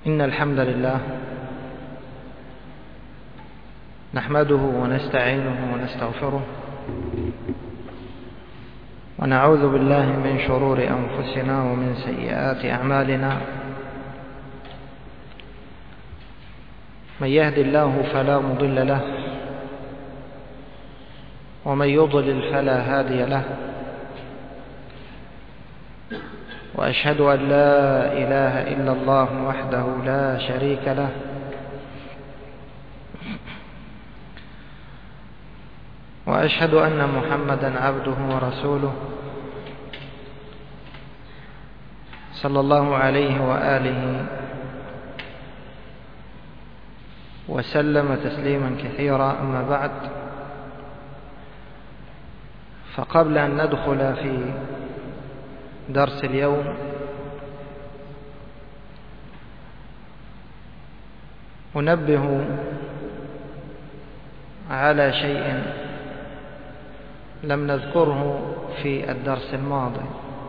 إن الحمد لله نحمده ونستعينه ونستغفره ونعوذ بالله من شرور أنفسنا ومن سيئات أعمالنا. من يهد الله فلا مضل له ومن يضلل فلا هادي له، وأشهد أن لا إله إلا الله وحده لا شريك له، وأشهد أن محمدا عبده ورسوله صلى الله عليه وآله وسلم تسليما كثيرا. أما بعد، فقبل أن ندخل في درس اليوم أنبه على شيء لم نذكره في الدرس الماضي،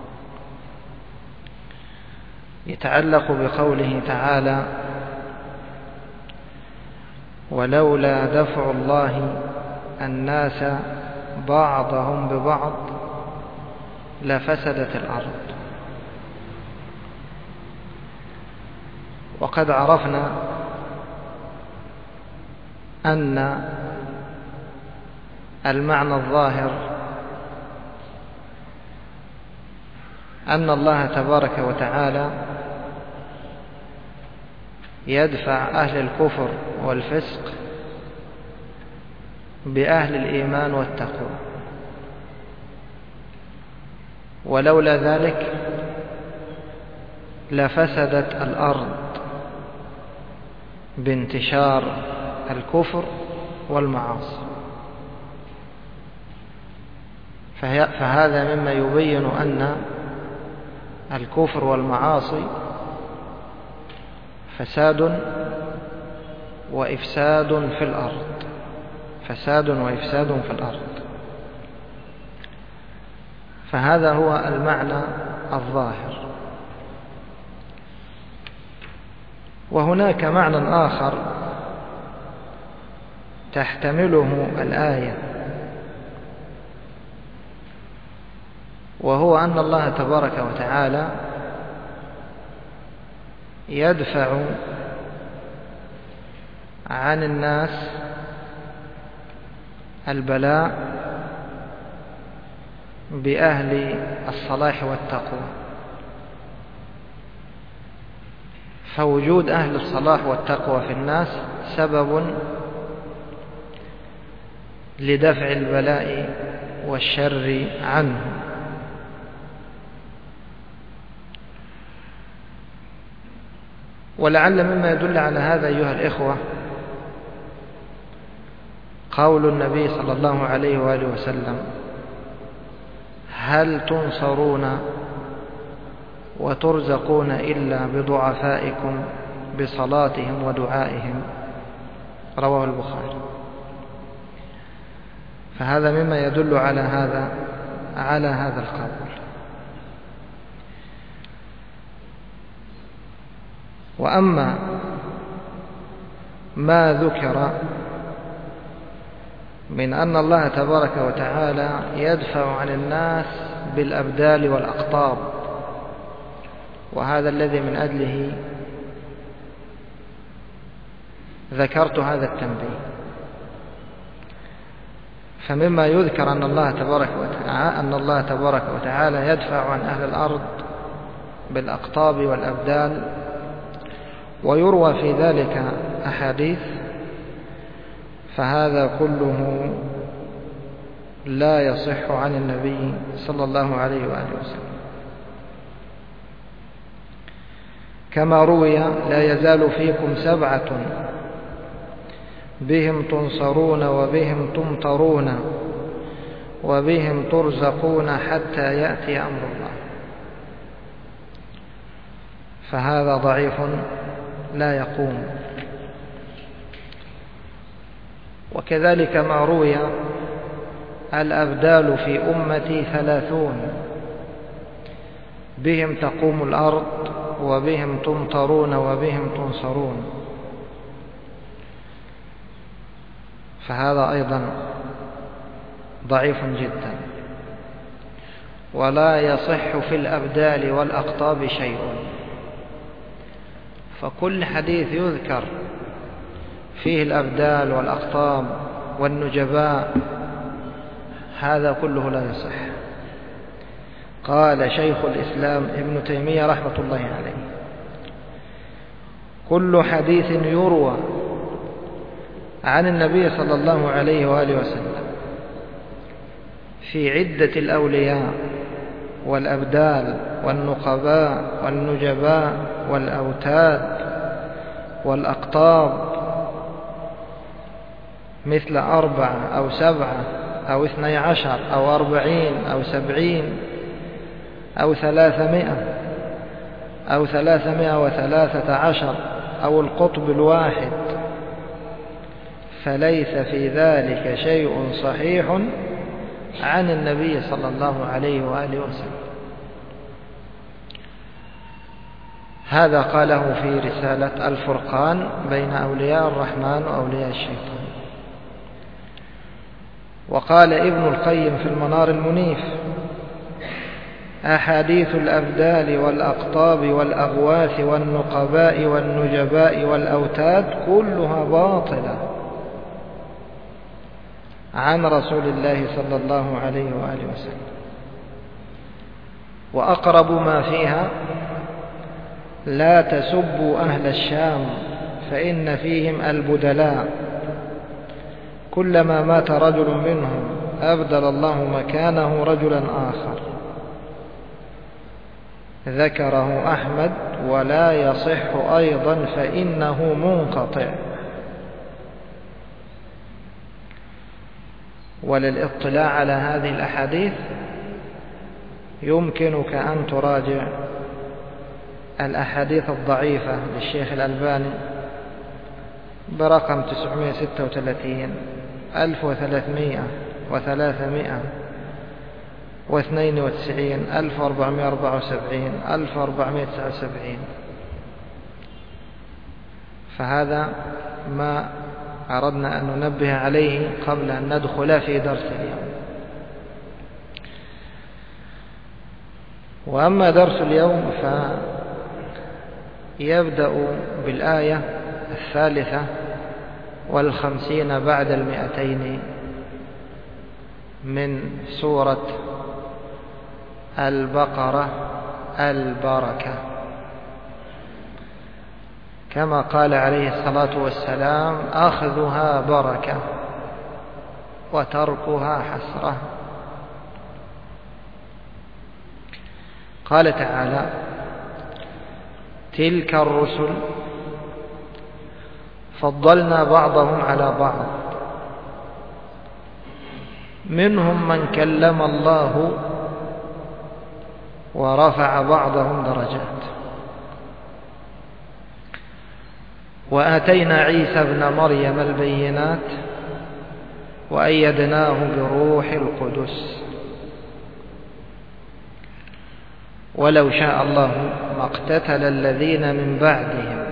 يتعلق بقوله تعالى: ولولا دفع الله الناس بعضهم ببعض لفسدت الأرض. وقد عرفنا أن المعنى الظاهر أن الله تبارك وتعالى يدفع أهل الكفر والفسق بأهل الإيمان والتقوى، ولولا ذلك لفسدت الأرض بانتشار الكفر والمعاصي. فهذا مما يبين أن الكفر والمعاصي فساد وإفساد في الأرض، فساد وإفساد في الأرض. فهذا هو المعنى الظاهر. وهناك معنى آخر تحتمله الآية، وهو أن الله تبارك وتعالى يدفع عن الناس البلاء بأهل الصلاح والتقوى. فوجود أهل الصلاح والتقوى في الناس سبب لدفع البلاء والشر عنهم. ولعل مما يدل على هذا أيها الإخوة قول النبي صلى الله عليه وآله وسلم: هل تنصرون وترزقون إلا بضعفائكم بصلاتهم ودعائهم؟ رواه البخاري. فهذا مما يدل على هذا القول. وأما ما ذكر من أن الله تبارك وتعالى يدفع عن الناس بالأبدال والأقطاب، وهذا الذي من أجله ذكرت هذا التنبيه. فمما يذكر أن الله تبارك وتعالى يدفع عن أهل الأرض بالأقطاب والأبدال، ويروى في ذلك أحاديث، فهذا كله لا يصح عن النبي صلى الله عليه وآله وسلم. كما روي: لا يزال فيكم 7 بهم تنصرون وبهم تمطرون وبهم ترزقون حتى يأتي أمر الله. فهذا ضعيف لا يقوم. وكذلك ما روي: الأبدال في أمتي 30 بهم تقوم الأرض وبهم تمطرون وبهم تنصرون، فهذا أيضا ضعيف جدا. ولا يصح في الأبدال والأقطاب شيء، فكل حديث يذكر فيه الأبدال والأقطاب والنجباء هذا كله لا يصح. قال شيخ الإسلام ابن تيمية رحمة الله عليه: كل حديث يروى عن النبي صلى الله عليه وآله وسلم في عدة الأولياء والأبدال والنقباء والنجباء والأوتاد والأقطاب مثل 4 أو 7 أو 12 أو 40 أو 70 أو 300 أو 313 أو القطب الواحد، فليس في ذلك شيء صحيح عن النبي صلى الله عليه وآله وسلم. هذا قاله في رسالة الفرقان بين أولياء الرحمن وأولياء الشيطان. وقال ابن القيم في المنار المنيف: أحاديث الأبدال والأقطاب والأغواث والنقباء والنجباء والأوتاد كلها باطلة عن رسول الله صلى الله عليه وآله وسلم، وأقرب ما فيها: لا تسبوا أهل الشام فإن فيهم البدلاء، كلما مات رجل منهم أبدل الله مكانه رجلا آخر. ذكره أحمد ولا يصح أيضا فإنه منقطع. وللاطلاع على هذه الأحاديث يمكنك أن تراجع الأحاديث الضعيفة للشيخ الألباني برقم 936 1392 1474 1479. فهذا ما أردنا أن ننبه عليه قبل أن ندخل في درس اليوم. وأما درس اليوم فيبدأ بالآية 53 بعد 200 من سورة البقرة البركة، كما قال عليه الصلاة والسلام: أخذها بركة وتركها حسرة. قال تعالى: تلك الرسل فضلنا بعضهم على بعض، منهم من كلم الله ورفع بعضهم درجات، وآتينا عيسى ابن مريم البينات وأيدناه بروح القدس، ولو شاء الله ما اقتتل الذين من بعدهم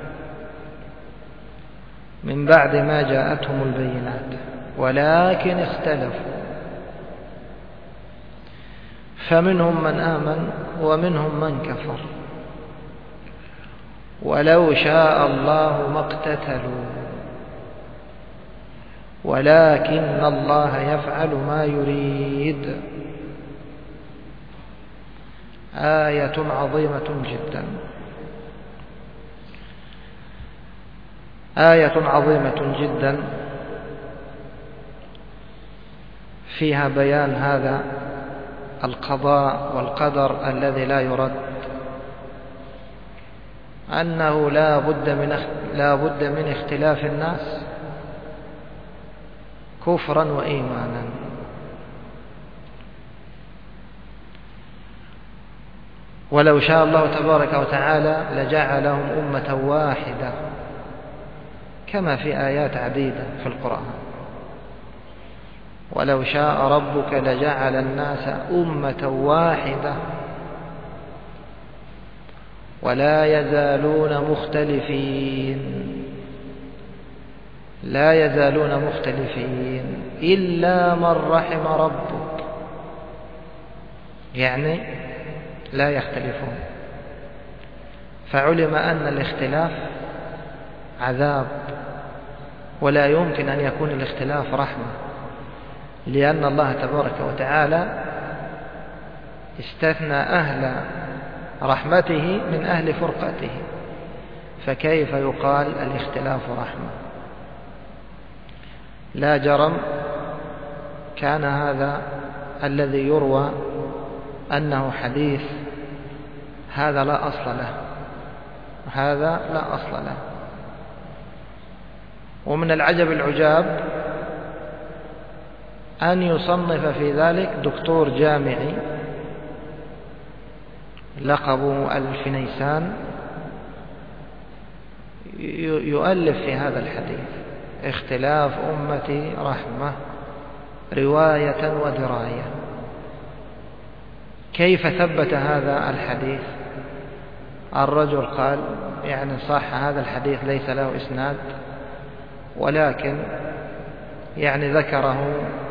من بعد ما جاءتهم البينات ولكن اختلفوا، فمنهم من آمن ومنهم من كفر، ولو شاء الله ما اقتتلوا ولكن الله يفعل ما يريد. آية عظيمة جدا، آية عظيمة جدا فيها بيان هذا القضاء والقدر الذي لا يرد، أنه لا بد من اختلاف الناس كفرا وإيمانا. ولو شاء الله تبارك وتعالى لجعلهم أمة واحدة كما في آيات عديدة في القرآن: ولو شاء ربك لجعل الناس أمة واحدة ولا يزالون مختلفين، لا يزالون مختلفين إلا من رحم ربك، يعني لا يختلفون. فعلم أن الاختلاف عذاب، ولا يمكن أن يكون الاختلاف رحمة، لأن الله تبارك وتعالى استثنى أهل رحمته من أهل فرقته، فكيف يقال الاختلاف رحمة؟ لا جرم كان هذا الذي يروى أنه حديث، هذا لا أصل له، هذا لا أصل له. ومن العجب العجاب أن يصنف في ذلك دكتور جامعي لقبه الفنيسان، يؤلف في هذا الحديث: اختلاف أمتي رحمة رواية ودراية. كيف ثبت هذا الحديث؟ الرجل قال يعني صح هذا الحديث ليس له إسناد، ولكن يعني ذكره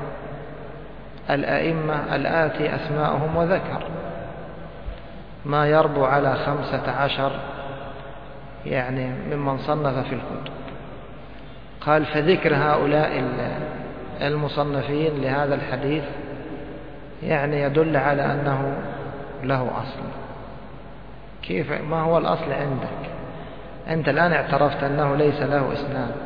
الأئمة الآتي أسماءهم، وذكر ما يربو على 15 يعني ممن صنف في الكتب. قال فذكر هؤلاء المصنفين لهذا الحديث يعني يدل على أنه له أصل. كيف؟ ما هو الأصل عندك؟ أنت الآن اعترفت أنه ليس له إسناد،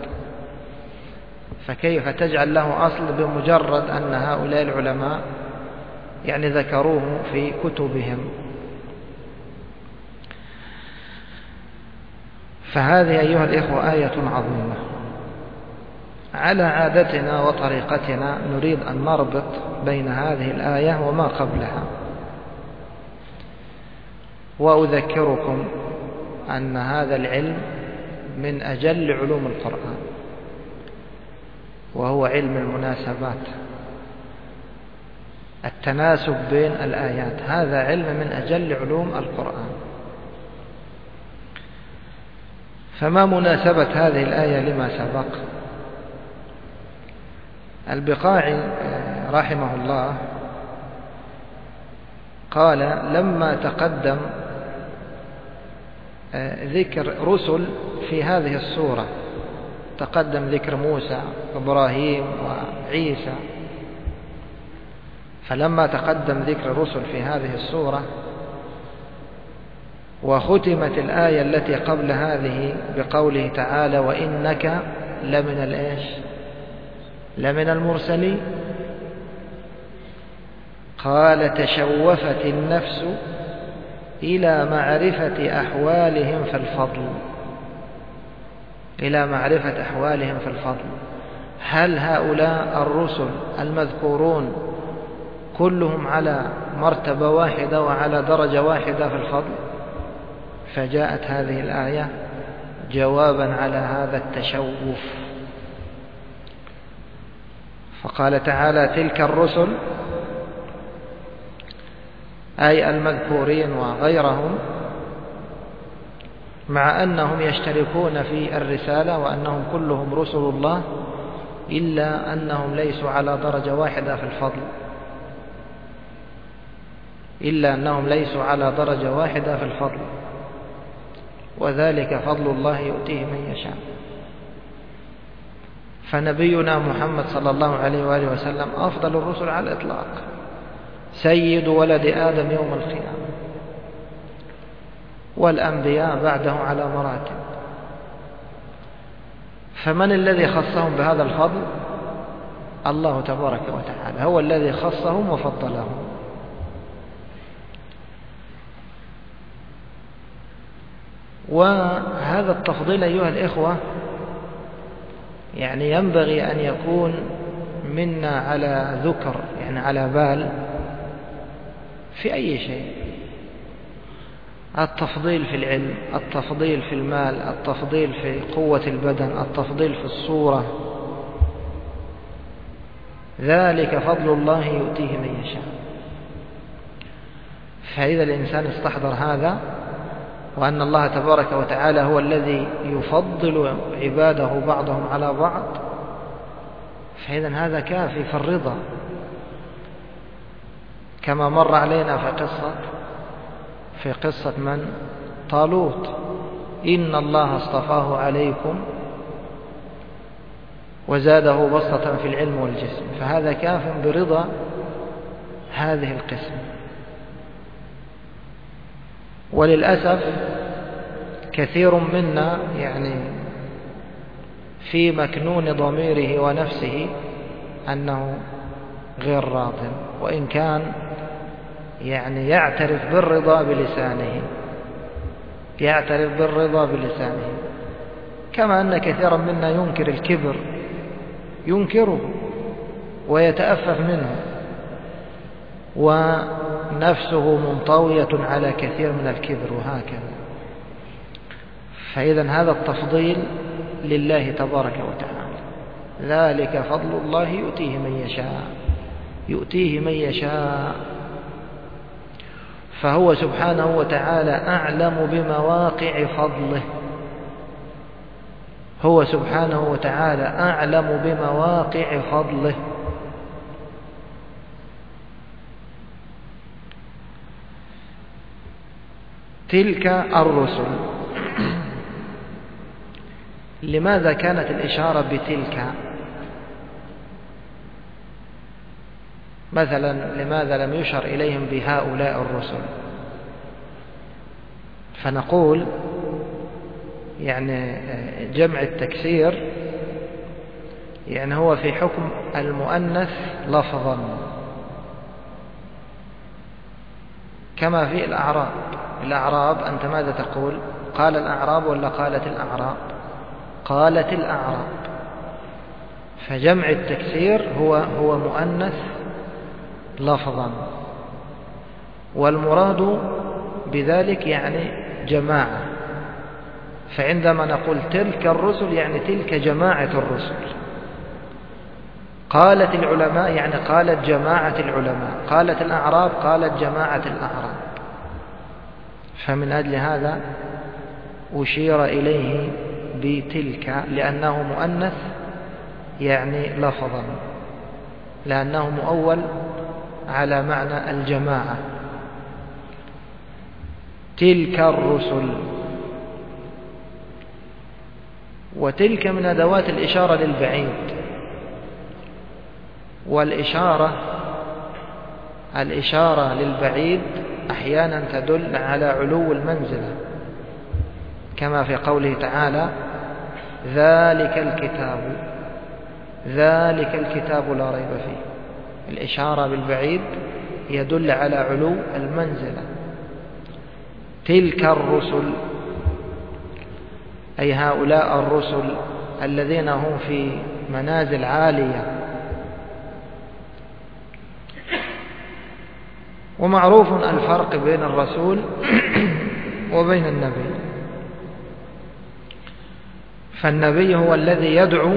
فكيف تجعل له أصل بمجرد أن هؤلاء العلماء يعني ذكروه في كتبهم؟ فهذه أيها الإخوة آية عظيمة. على عادتنا وطريقتنا نريد أن نربط بين هذه الآية وما قبلها، وأذكركم أن هذا العلم من أجل علوم القرآن، وهو علم المناسبات، التناسب بين الآيات، هذا علم من أجل علوم القرآن. فما مناسبة هذه الآية لما سبق؟ البقاعي رحمه الله قال لما تقدم ذكر رسل في هذه السورة، تقدم ذكر موسى وإبراهيم وعيسى، فلما تقدم ذكر الرسل في هذه السورة وختمت الآية التي قبل هذه بقوله تعالى وإنك لمن الإيش؟ لمن المرسلين، قال تشوفت النفس إلى معرفة أحوالهم في الفضل، إلى معرفة أحوالهم في الفضل. هل هؤلاء الرسل المذكورون كلهم على مرتبة واحدة وعلى درجة واحدة في الفضل؟ فجاءت هذه الآية جوابا على هذا التشوف، فقال تعالى تلك الرسل أي المذكورين وغيرهم، مع أنهم يشتركون في الرسالة وأنهم كلهم رسل الله، إلا أنهم ليسوا على درجة واحدة في الفضل، إلا أنهم ليسوا على درجة واحدة في الفضل، وذلك فضل الله يؤتيه من يشاء. فنبينا محمد صلى الله عليه وآله وسلم أفضل الرسل على الإطلاق، سيد ولد آدم يوم القيامة، والأنبياء بعده على مراتب. فمن الذي خصهم بهذا الفضل؟ الله تبارك وتعالى هو الذي خصهم وفضلهم. وهذا التفضيل أيها الإخوة يعني ينبغي أن يكون منا على ذكر، يعني على بال في أي شيء. التفضيل في العلم، التفضيل في المال، التفضيل في قوة البدن، التفضيل في الصورة، ذلك فضل الله يؤتيه من يشاء. فإذا الإنسان استحضر هذا وأن الله تبارك وتعالى هو الذي يفضل عباده بعضهم على بعض، فإذا هذا كافي في الرضا، كما مر علينا في قصة من؟ طالوت، إن الله اصطفاه عليكم وزاده بسطة في العلم والجسم، فهذا كاف برضا هذه القسم. وللأسف كثير منا يعني في مكنون ضميره ونفسه أنه غير راض، وإن كان يعني يعترف بالرضا بلسانه، كما أن كثيرا منا ينكر الكبر، ينكره ويتأفف منه، ونفسه منطوية على كثير من الكبر، وهكذا. فإذا هذا التفضيل لله تبارك وتعالى، ذلك فضل الله يؤتيه من يشاء. فهو سبحانه وتعالى أعلم بمواقع فضله، هو سبحانه وتعالى أعلم بمواقع فضله. تلك الرسل، لماذا كانت الإشارة بتلك؟ مثلا لماذا لم يشر إليهم بهؤلاء الرسل؟ فنقول يعني جمع التكسير يعني هو في حكم المؤنث لفظا، كما في الأعراب أنت ماذا تقول؟ قال الأعراب ولا قالت الأعراب؟ قالت الأعراب. فجمع التكسير هو مؤنث لفظا، والمراد بذلك يعني جماعة. فعندما نقول تلك الرسل يعني تلك جماعة الرسل. قالت العلماء يعني قالت جماعة العلماء، قالت الأعراب قالت جماعة الأعراب. فمن أجل هذا أشير إليه بتلك، لأنه مؤنث يعني لفظا، لأنه مؤول على معنى الجماعة. تلك الرسل، وتلك من أدوات الإشارة للبعيد، الإشارة للبعيد أحيانا تدل على علو المنزلة، كما في قوله تعالى ذلك الكتاب لا ريب فيه. الإشارة بالبعيد يدل على علو المنزلة. تلك الرسل أي هؤلاء الرسل الذين هم في منازل عالية. ومعروف الفرق بين الرسول وبين النبي. فالنبي هو الذي يدعو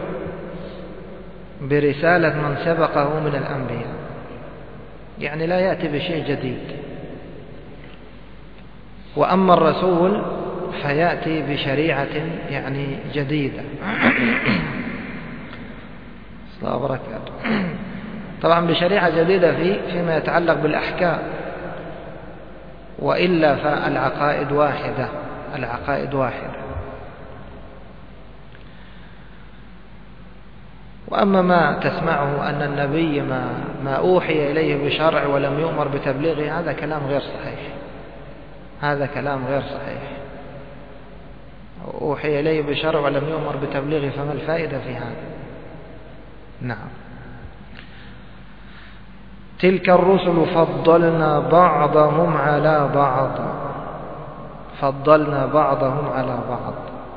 برسالة من سبقه من الأنبياء، يعني لا يأتي بشيء جديد. وأما الرسول فيأتي بشريعة يعني جديدة. صلى الله وبركاته. طبعا بشريعة جديدة فيما يتعلق بالأحكام، وإلا فالعقائد واحدة. وأما ما تسمعه أن النبي ما أوحي إليه بشرع ولم يؤمر بتبليغه، هذا كلام غير صحيح. أوحي إليه بشرع ولم يؤمر بتبليغه، فما الفائدة في هذا؟ نعم. تلك الرسل فضلنا بعضهم على بعض.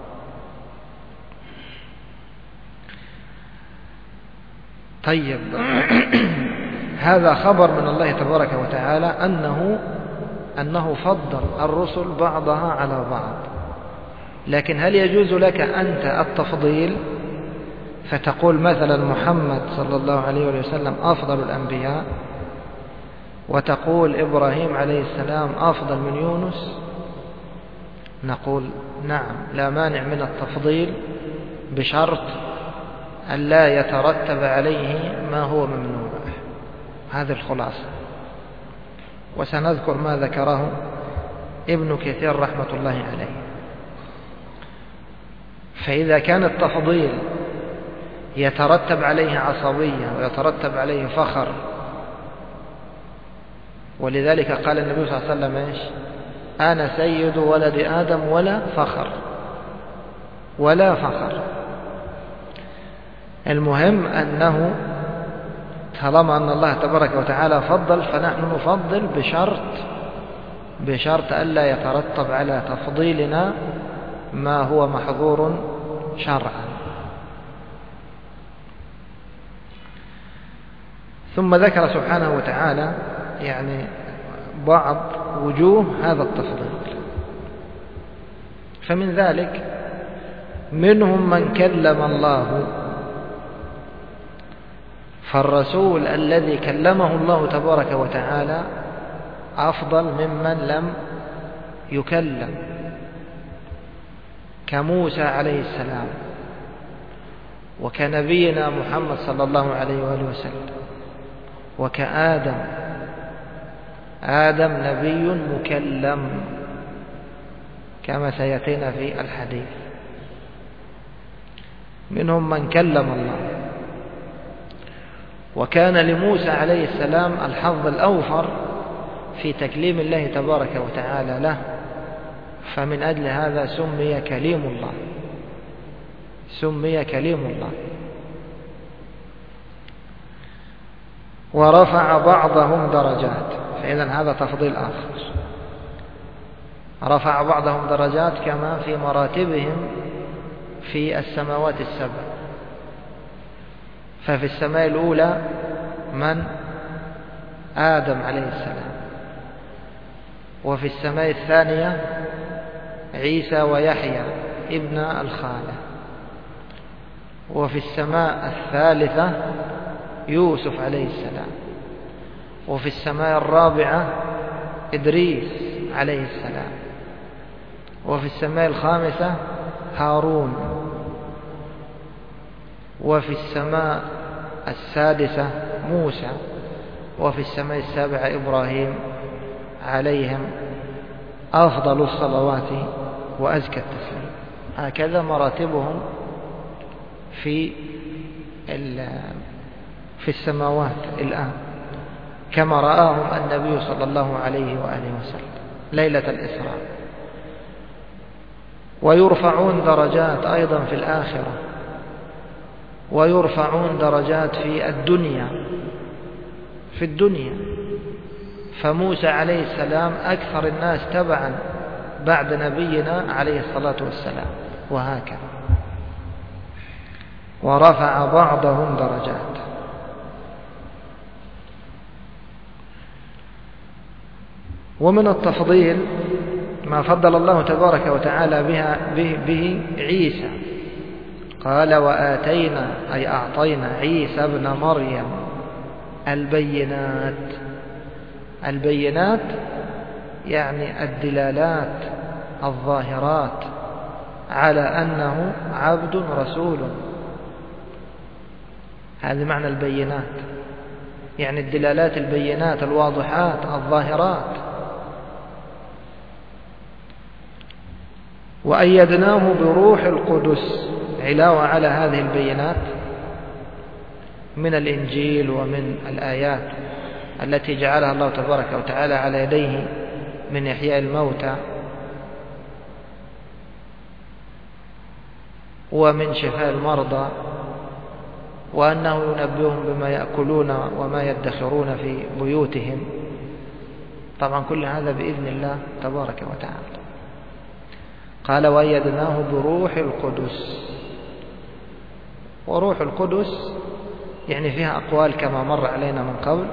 طيب، هذا خبر من الله تبارك وتعالى أنه فضل الرسل بعضها على بعض. لكن هل يجوز لك أنت التفضيل فتقول مثلا محمد صلى الله عليه وسلم أفضل الأنبياء، وتقول إبراهيم عليه السلام أفضل من يونس، نقول نعم لا مانع من التفضيل بشرط أن لا يترتب عليه ما هو ممنوع. هذه الخلاصة. وسنذكر ما ذكره ابن كثير رحمة الله عليه. فإذا كان التفضيل يترتب عليه عصبية ويترتب عليه فخر، ولذلك قال النبي صلى الله عليه وسلم إيش؟ أنا سيد ولد آدم ولا فخر، ولا فخر. المهم أنه طالما أن الله تبارك وتعالى فضل فنحن نفضل بشرط ألا يترتب على تفضيلنا ما هو محظور شرعا. ثم ذكر سبحانه وتعالى يعني بعض وجوه هذا التفضيل. فمن ذلك منهم من كلم الله، فالرسول الذي كلمه الله تبارك وتعالى أفضل ممن لم يكلم، كموسى عليه السلام، وكنبينا محمد صلى الله عليه وآله وسلم، وكآدم. آدم نبي مكلم كما سيأتينا في الحديث. منهم من كلم الله. وكان لموسى عليه السلام الحظ الأوفر في تكليم الله تبارك وتعالى له، فمن أجل هذا سمي كليم الله، سمي كليم الله. ورفع بعضهم درجات، فإذا هذا تفضيل آخر. رفع بعضهم درجات كما في مراتبهم في السماوات السبع. ففي السماء الأولى من؟ آدم عليه السلام. وفي السماء الثانية عيسى ويحيى ابن الخالة. وفي السماء الثالثة يوسف عليه السلام. وفي السماء الرابعة إدريس عليه السلام. وفي السماء الخامسة هارون. وفي السماء السادسة موسى. وفي السماء السابعة إبراهيم عليهم أفضل الصلوات وأزكى التسليم. هكذا مراتبهم في السماوات الآن، كما رآهم النبي صلى الله عليه وآله وسلم ليلة الإسراء. ويرفعون درجات أيضا في الآخرة، ويرفعون درجات في الدنيا. فموسى عليه السلام أكثر الناس تبعا بعد نبينا عليه الصلاة والسلام، وهكذا. ورفع بعضهم درجات. ومن التفضيل ما فضل الله تبارك وتعالى به عيسى. قال وآتينا أي أعطينا عيسى ابن مريم البينات يعني الدلالات الظاهرات على أنه عبد رسول. هذا معنى البينات، يعني الدلالات البينات الواضحات الظاهرات. وأيدناه بروح القدس علاوة على هذه البينات من الإنجيل ومن الآيات التي جعلها الله تبارك وتعالى على يديه من إحياء الموتى ومن شفاء المرضى، وأنه ينبئهم بما يأكلون وما يدخرون في بيوتهم. طبعا كل هذا بإذن الله تبارك وتعالى. قال وأيدناه بروح القدس. وروح القدس يعني فيها أقوال كما مر علينا من قبل،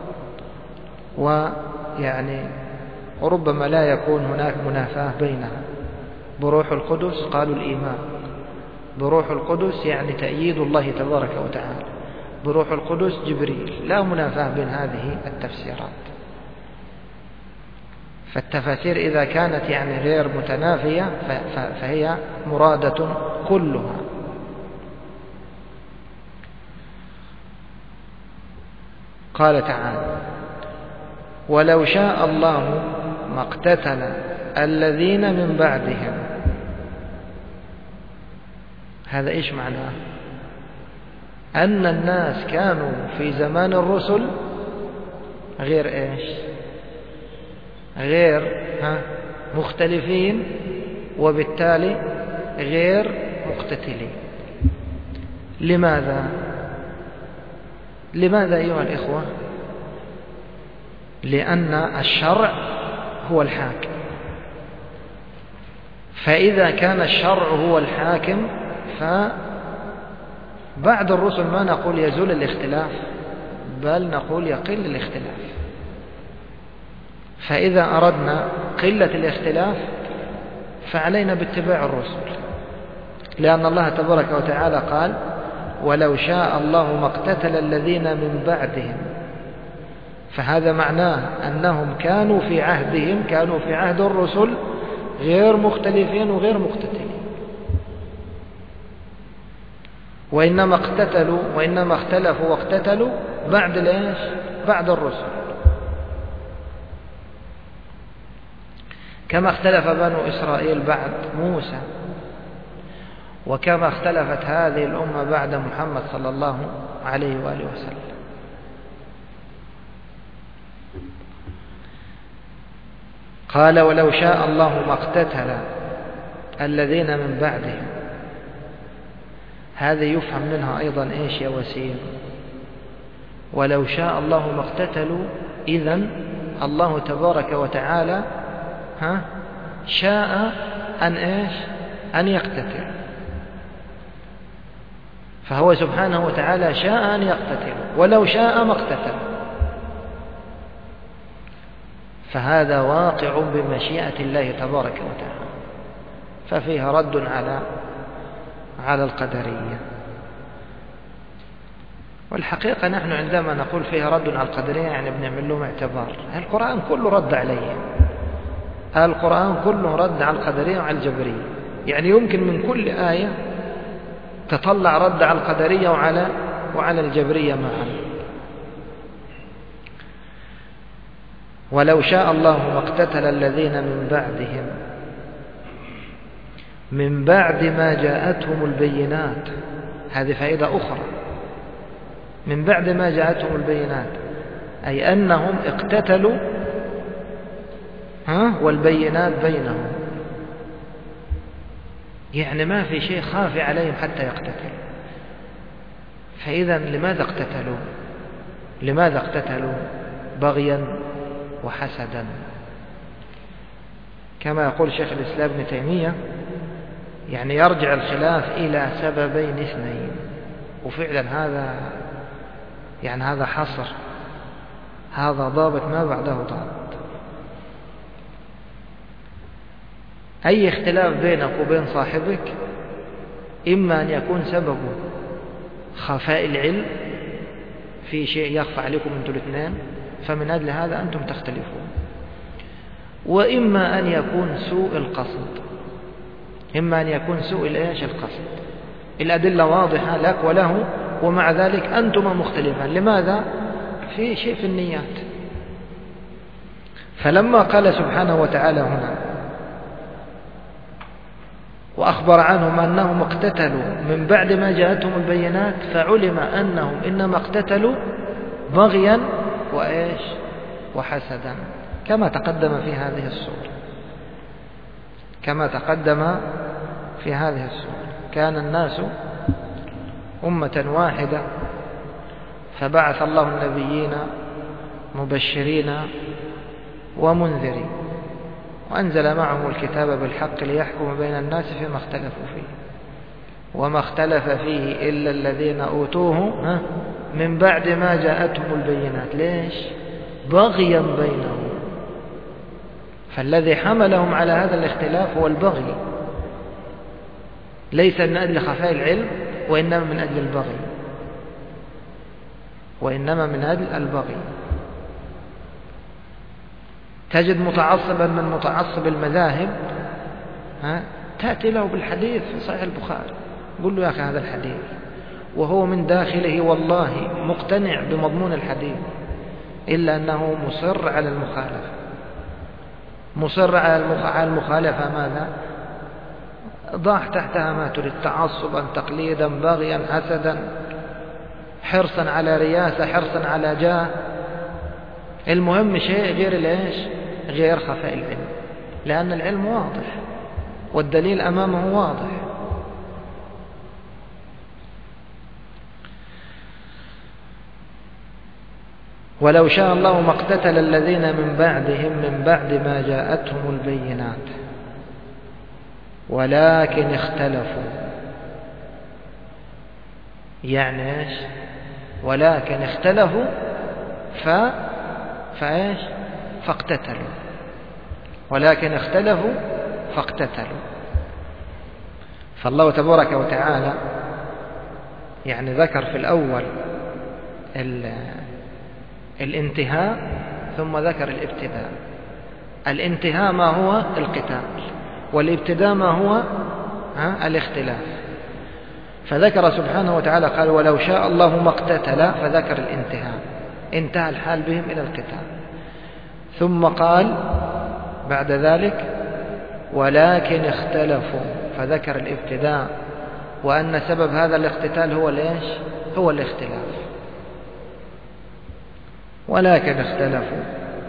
ويعني وربما لا يكون هناك منافاة بينها. بروح القدس قالوا الإيمان، بروح القدس يعني تأييد الله تبارك وتعالى، بروح القدس جبريل، لا منافاة بين هذه التفسيرات. فالتفاسير إذا كانت يعني غير متنافية فهي مرادة كلها. قال تعالى: ولو شاء الله ما اقتتل الذين من بعدهم. هذا إيش معناه؟ أن الناس كانوا في زمان الرسل غير إيش؟ غير مختلفين، وبالتالي غير مقتتلين. لماذا أيها الإخوة؟ لأن الشرع هو الحاكم، فإذا كان الشرع هو الحاكم فبعد الرسل ما نقول يزول الاختلاف، بل نقول يقل الاختلاف. فإذا أردنا قلة الاختلاف فعلينا باتباع الرسل، لأن الله تبارك وتعالى قال: ولو شاء الله ما اقتتل الذين من بعدهم. فهذا معناه أنهم كانوا في عهد الرسل غير مختلفين وغير مقتتلين، وإنما اختلفوا واقتتلوا بعد الرسل، كما اختلف بنو إسرائيل بعد موسى، وكما اختلفت هذه الأمة بعد محمد صلى الله عليه وآله وسلم. قال: ولو شاء الله ما اقتتل الذين من بعدهم. هذا يفهم منها أيضا إيش يا وسيم؟ ولو شاء الله ما اقتتلوا، إذن الله تبارك وتعالى شاء أن يقتتل، فهو سبحانه وتعالى شاء أن يقتتل، ولو شاء ما اقتتل. فهذا واقع بمشيئة الله تبارك وتعالى، ففيها رد على القدرية. والحقيقة نحن عندما نقول فيها رد على القدرية يعني بنعمل لهم اعتبار. القرآن كله رد عليه، القرآن كله رد على القدرية وعلى الجبرية، يعني يمكن من كل آية تطلع رد على القدرية وعلى الجبرية معا. ولو شاء الله ما اقتتل الذين من بعدهم من بعد ما جاءتهم البينات. هذه فائدة أخرى، من بعد ما جاءتهم البينات، أي أنهم اقتتلوا والبينات بينهم، يعني ما في شيء خافي عليهم حتى يقتتلوا. فإذا لماذا اقتتلوا؟ بغيا وحسدا، كما يقول شيخ الإسلام ابن تيمية، يعني يرجع الخلاف إلى سببين اثنين. وفعلا هذا حصر، هذا ضابط ما بعده ضابط. أي اختلاف بينك وبين صاحبك إما أن يكون سببه خفاء العلم، في شيء يخفى عليكم أنتم الاثنين فمن أجل هذا أنتم تختلفون، وإما أن يكون سوء القصد، القصد. الأدلة واضحة لك وله، ومع ذلك أنتم مختلفان. لماذا؟ في شيء في النيات. فلما قال سبحانه وتعالى هنا وأخبر عنهم أنهم اقتتلوا من بعد ما جاءتهم البينات، فعلم أنهم إنما اقتتلوا بغيا وحسدا، كما تقدم في هذه السورة. كان الناس أمة واحدة، فبعث الله النبيين مبشرين ومنذرين، وأنزل معهم الكتاب بالحق ليحكم بين الناس فيما اختلفوا فيه، وما اختلف فيه إلا الذين أوتوه من بعد ما جاءتهم البينات. ليش؟ بغيا بينهم. فالذي حملهم على هذا الاختلاف هو البغي، ليس من أجل خفاء العلم، وإنما من أجل البغي. تجد متعصبا من متعصب المذاهب تأتي له بالحديث في صحيح البخاري، قل له يا أخي هذا الحديث، وهو من داخله والله مقتنع بمضمون الحديث، إلا أنه مصر على المخالفة. مصر على المخالفة ماذا؟ ضع تحتها ما تريد، تعصبا، تقليدا، بغيا، حسدا، حرصا على رياسة، حرصا على جاه. المهم شيء غير ليش؟ غير خفاء العلم، لأن العلم واضح والدليل أمامه واضح. ولو شاء الله ما اقتتل الذين من بعدهم من بعد ما جاءتهم البينات ولكن اختلفوا. يعني ايش؟ ولكن اختلفوا فايش؟ فاقتتلوا. ولكن اختلفوا فاقتتلوا. فالله تبارك وتعالى يعني ذكر في الأول الانتهاء ثم ذكر الابتداء. الانتهاء ما هو؟ القتال، والابتداء ما هو؟ الاختلاف. فذكر سبحانه وتعالى قال ولو شاء الله ما اقتتل، فذكر الانتهاء، انتهى الحال بهم إلى القتال. ثم قال بعد ذلك ولكن اختلفوا، فذكر الابتداء، وأن سبب هذا الاقتتال هو ليش؟ هو الاختلاف. ولكن اختلفوا.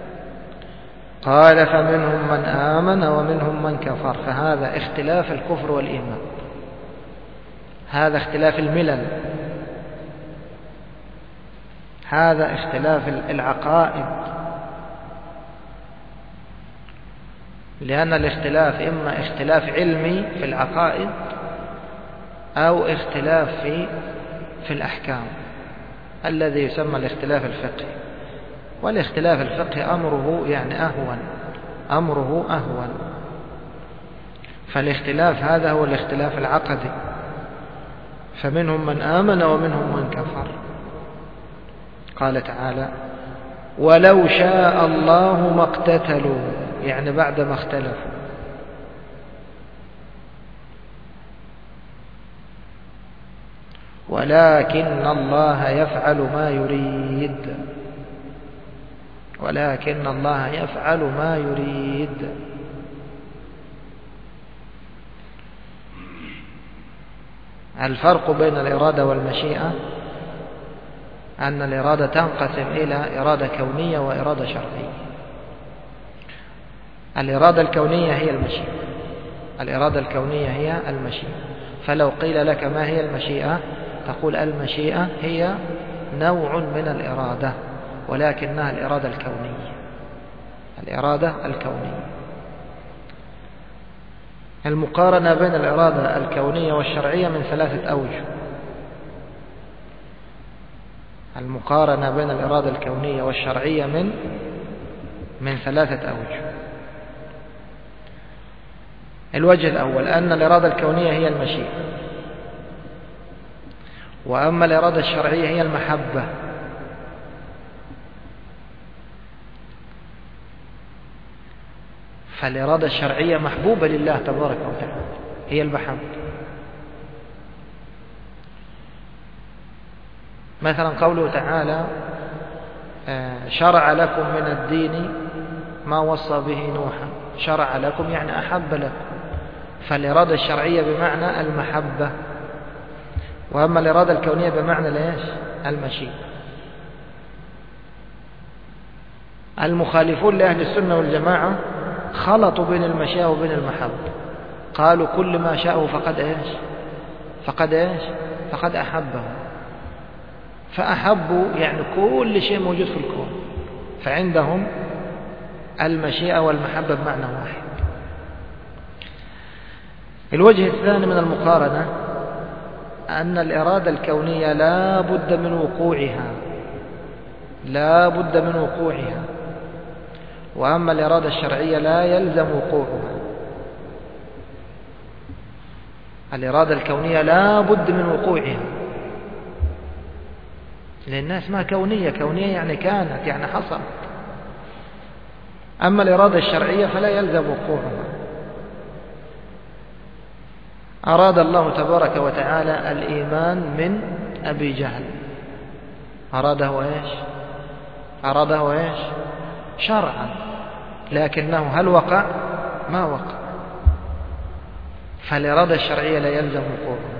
قال فمنهم من آمن ومنهم من كفر. فهذا اختلاف الكفر والإيمان، هذا اختلاف الملل، هذا اختلاف العقائد. لأن الاختلاف إما اختلاف علمي في العقائد أو اختلاف في الأحكام الذي يسمى الاختلاف الفقهي. والاختلاف الفقهي أمره يعني أمره أهون. فالاختلاف هذا هو الاختلاف العقدي. فمنهم من آمن ومنهم من كفر. قال تعالى ولو شاء الله ما اقتتلوا، يعني بعدما اختلفوا. ولكن الله يفعل ما يريد. ولكن الله يفعل ما يريد. الفرق بين الإرادة والمشيئة أن الإرادة تنقسم إلى إرادة كونية وإرادة شرعية. الإرادة الكونية هي المشيئة. الإرادة الكونية هي المشيئة. فلو قيل لك ما هي المشيئة؟ تقول المشيئة هي نوع من الإرادة، ولكنها الإرادة الكونية. الإرادة الكونية. المقارنة بين الإرادة الكونية والشرعية من 3 أوجه. المقارنة بين الإرادة الكونية والشرعية من 3 أوجه. الوجه الأول أن الإرادة الكونية هي المشيئة، وأما الإرادة الشرعية هي المحبة. فالإرادة الشرعية محبوبة لله تبارك وتعالى، هي المحبة. مثلا قوله تعالى شرع لكم من الدين ما وصى به نوحا. شرع لكم يعني أحب لكم. فالإرادة الشرعية بمعنى المحبة، وأما الإرادة الكونية بمعنى ليش؟ المشيئة. المخالفون لأهل السنة والجماعة خلطوا بين المشيئة وبين المحبة. قالوا كل ما شاءه فقد أحبه. فأحبوا يعني كل شيء موجود في الكون، فعندهم المشيئة والمحبة بمعنى واحد. الوجه الثاني من المقارنة أن الإرادة الكونية لا بد من وقوعها، وأما الإرادة الشرعية لا يلزم وقوعها. الإرادة الكونية لا بد من وقوعها، لأن الناس ما كونية يعني كانت، يعني حصلت. أما الإرادة الشرعية فلا يلزم وقوعها. أراد الله تبارك وتعالى الإيمان من أبي جهل، أراده إيش شرعا، لكنه هل وقع؟ ما وقع، فالإرادة الشرعية لا يلزم وقوعها.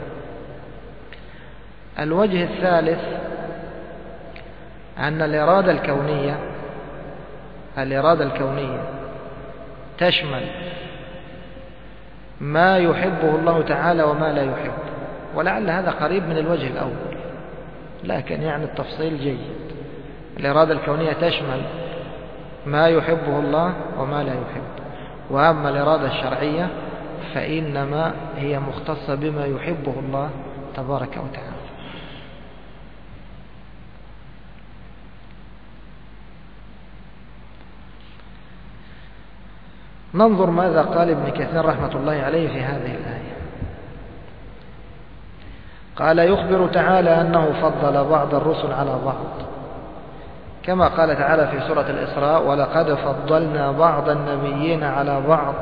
الوجه الثالث أن الإرادة الكونية تشمل ما يحبه الله تعالى وما لا يحب، ولعل هذا قريب من الوجه الأول، لكن يعني التفصيل جيد. الإرادة الكونية تشمل ما يحبه الله وما لا يحب، وأما الإرادة الشرعية فإنما هي مختصة بما يحبه الله تبارك وتعالى. ننظر ماذا قال ابن كثير رحمة الله عليه في هذه الآية. قال: يخبر تعالى أنه فضل بعض الرسل على بعض، كما قال تعالى في سورة الإسراء: ولقد فضلنا بعض النبيين على بعض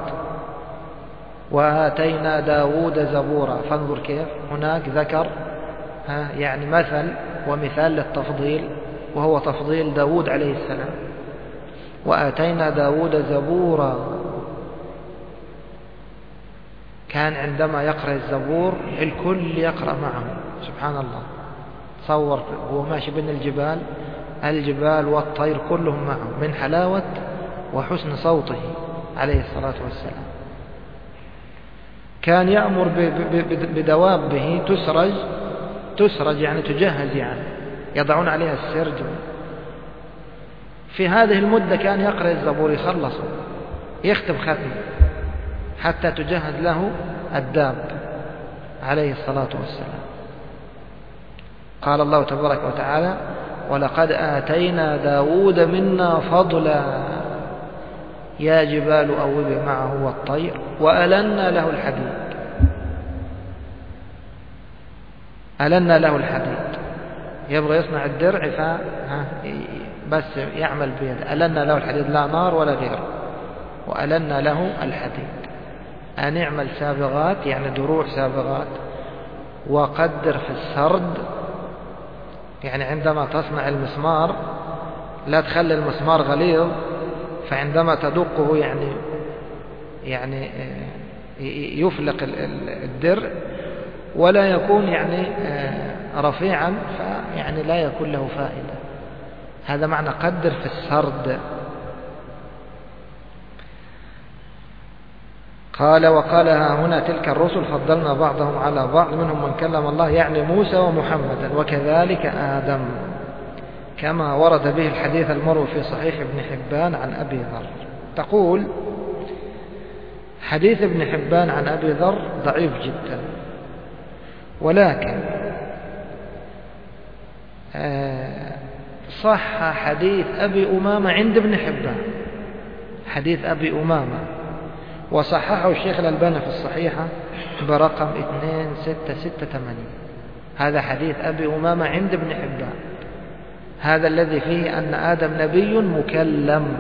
وآتينا داود زبورا. فانظر كيف هناك ذكر يعني مثل ومثال للتفضيل، وهو تفضيل داود عليه السلام. وآتينا داود زبورا، كان عندما يقرأ الزبور الكل يقرأ معه. سبحان الله، تصور هو ماشي بين الجبال والطير كلهم معه من حلاوة وحسن صوته عليه الصلاة والسلام. كان يأمر بدوابه تسرج يعني تجهز، يعني يضعون عليها السرج. في هذه المدة كان يقرأ الزبور، يخلصه يختم ختم حتى تجهز له الداب عليه الصلاة والسلام. قال الله تبارك وتعالى: ولقد آتينا داود منا فضلا يا جبال أوبي معه والطير وألنا له الحديد. يبغى يصنع الدرع بس يعمل بيده. ألنا له الحديد، لا نار ولا غيره. وألنا له الحديد، أن اعمل سابغات يعني دروع سابغات، وقدر في السرد يعني عندما تصنع المسمار لا تخلي المسمار غليظ، فعندما تدقه يعني يفلق الدرع، ولا يكون يعني رفيعا فيعني لا يكون له فائدة. هذا معنى قدر في السرد. قال: وقالها هنا تلك الرسل فضلنا بعضهم على بعض منهم من كلم الله، يعني موسى ومحمدا، وكذلك آدم، كما ورد به الحديث المروي في صحيح ابن حبان عن أبي ذر. تقول: حديث ابن حبان عن أبي ذر ضعيف جدا، ولكن صح حديث أبي أمامة عند ابن حبان، حديث أبي أمامة، وصححه الشيخ الألباني في الصحيحة برقم 2668. هذا حديث أبي أمامة عند ابن حبان، هذا الذي فيه أن آدم نبي مكلم.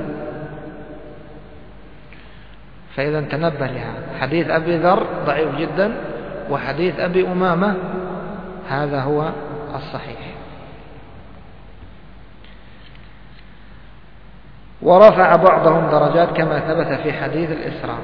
فإذا تنبه لهذا، حديث أبي ذر ضعيف جدا، وحديث أبي أمامة هذا هو الصحيح. ورفع بعضهم درجات كما ثبت في حديث الإسراء.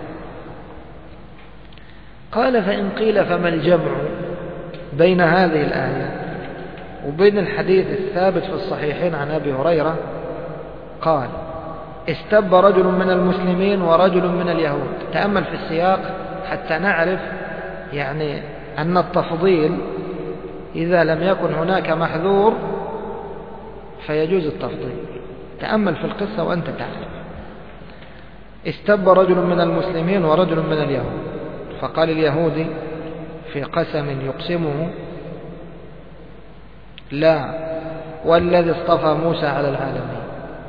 قال: فإن قيل فما الجمع بين هذه الآية وبين الحديث الثابت في الصحيحين عن أبي هريرة؟ قال: استب رجل من المسلمين ورجل من اليهود. تأمل في السياق حتى نعرف يعني أن التفضيل إذا لم يكن هناك محذور فيجوز التفضيل. تأمل في القصة وأنت تعلم. استب رجل من المسلمين ورجل من اليهود، فقال اليهودي في قسم يقسمه: لا والذي اصطفى موسى على العالمين.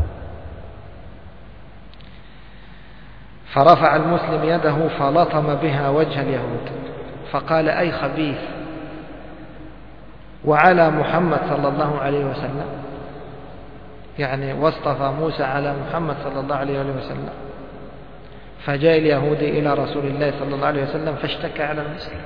فرفع المسلم يده فلطم بها وجه اليهود فقال: أي خبيث، وعلى محمد صلى الله عليه وسلم. يعني واصطفى موسى على محمد صلى الله عليه وسلم، فجاء اليهودي إلى رسول الله صلى الله عليه وسلم فاشتكى على المسلم،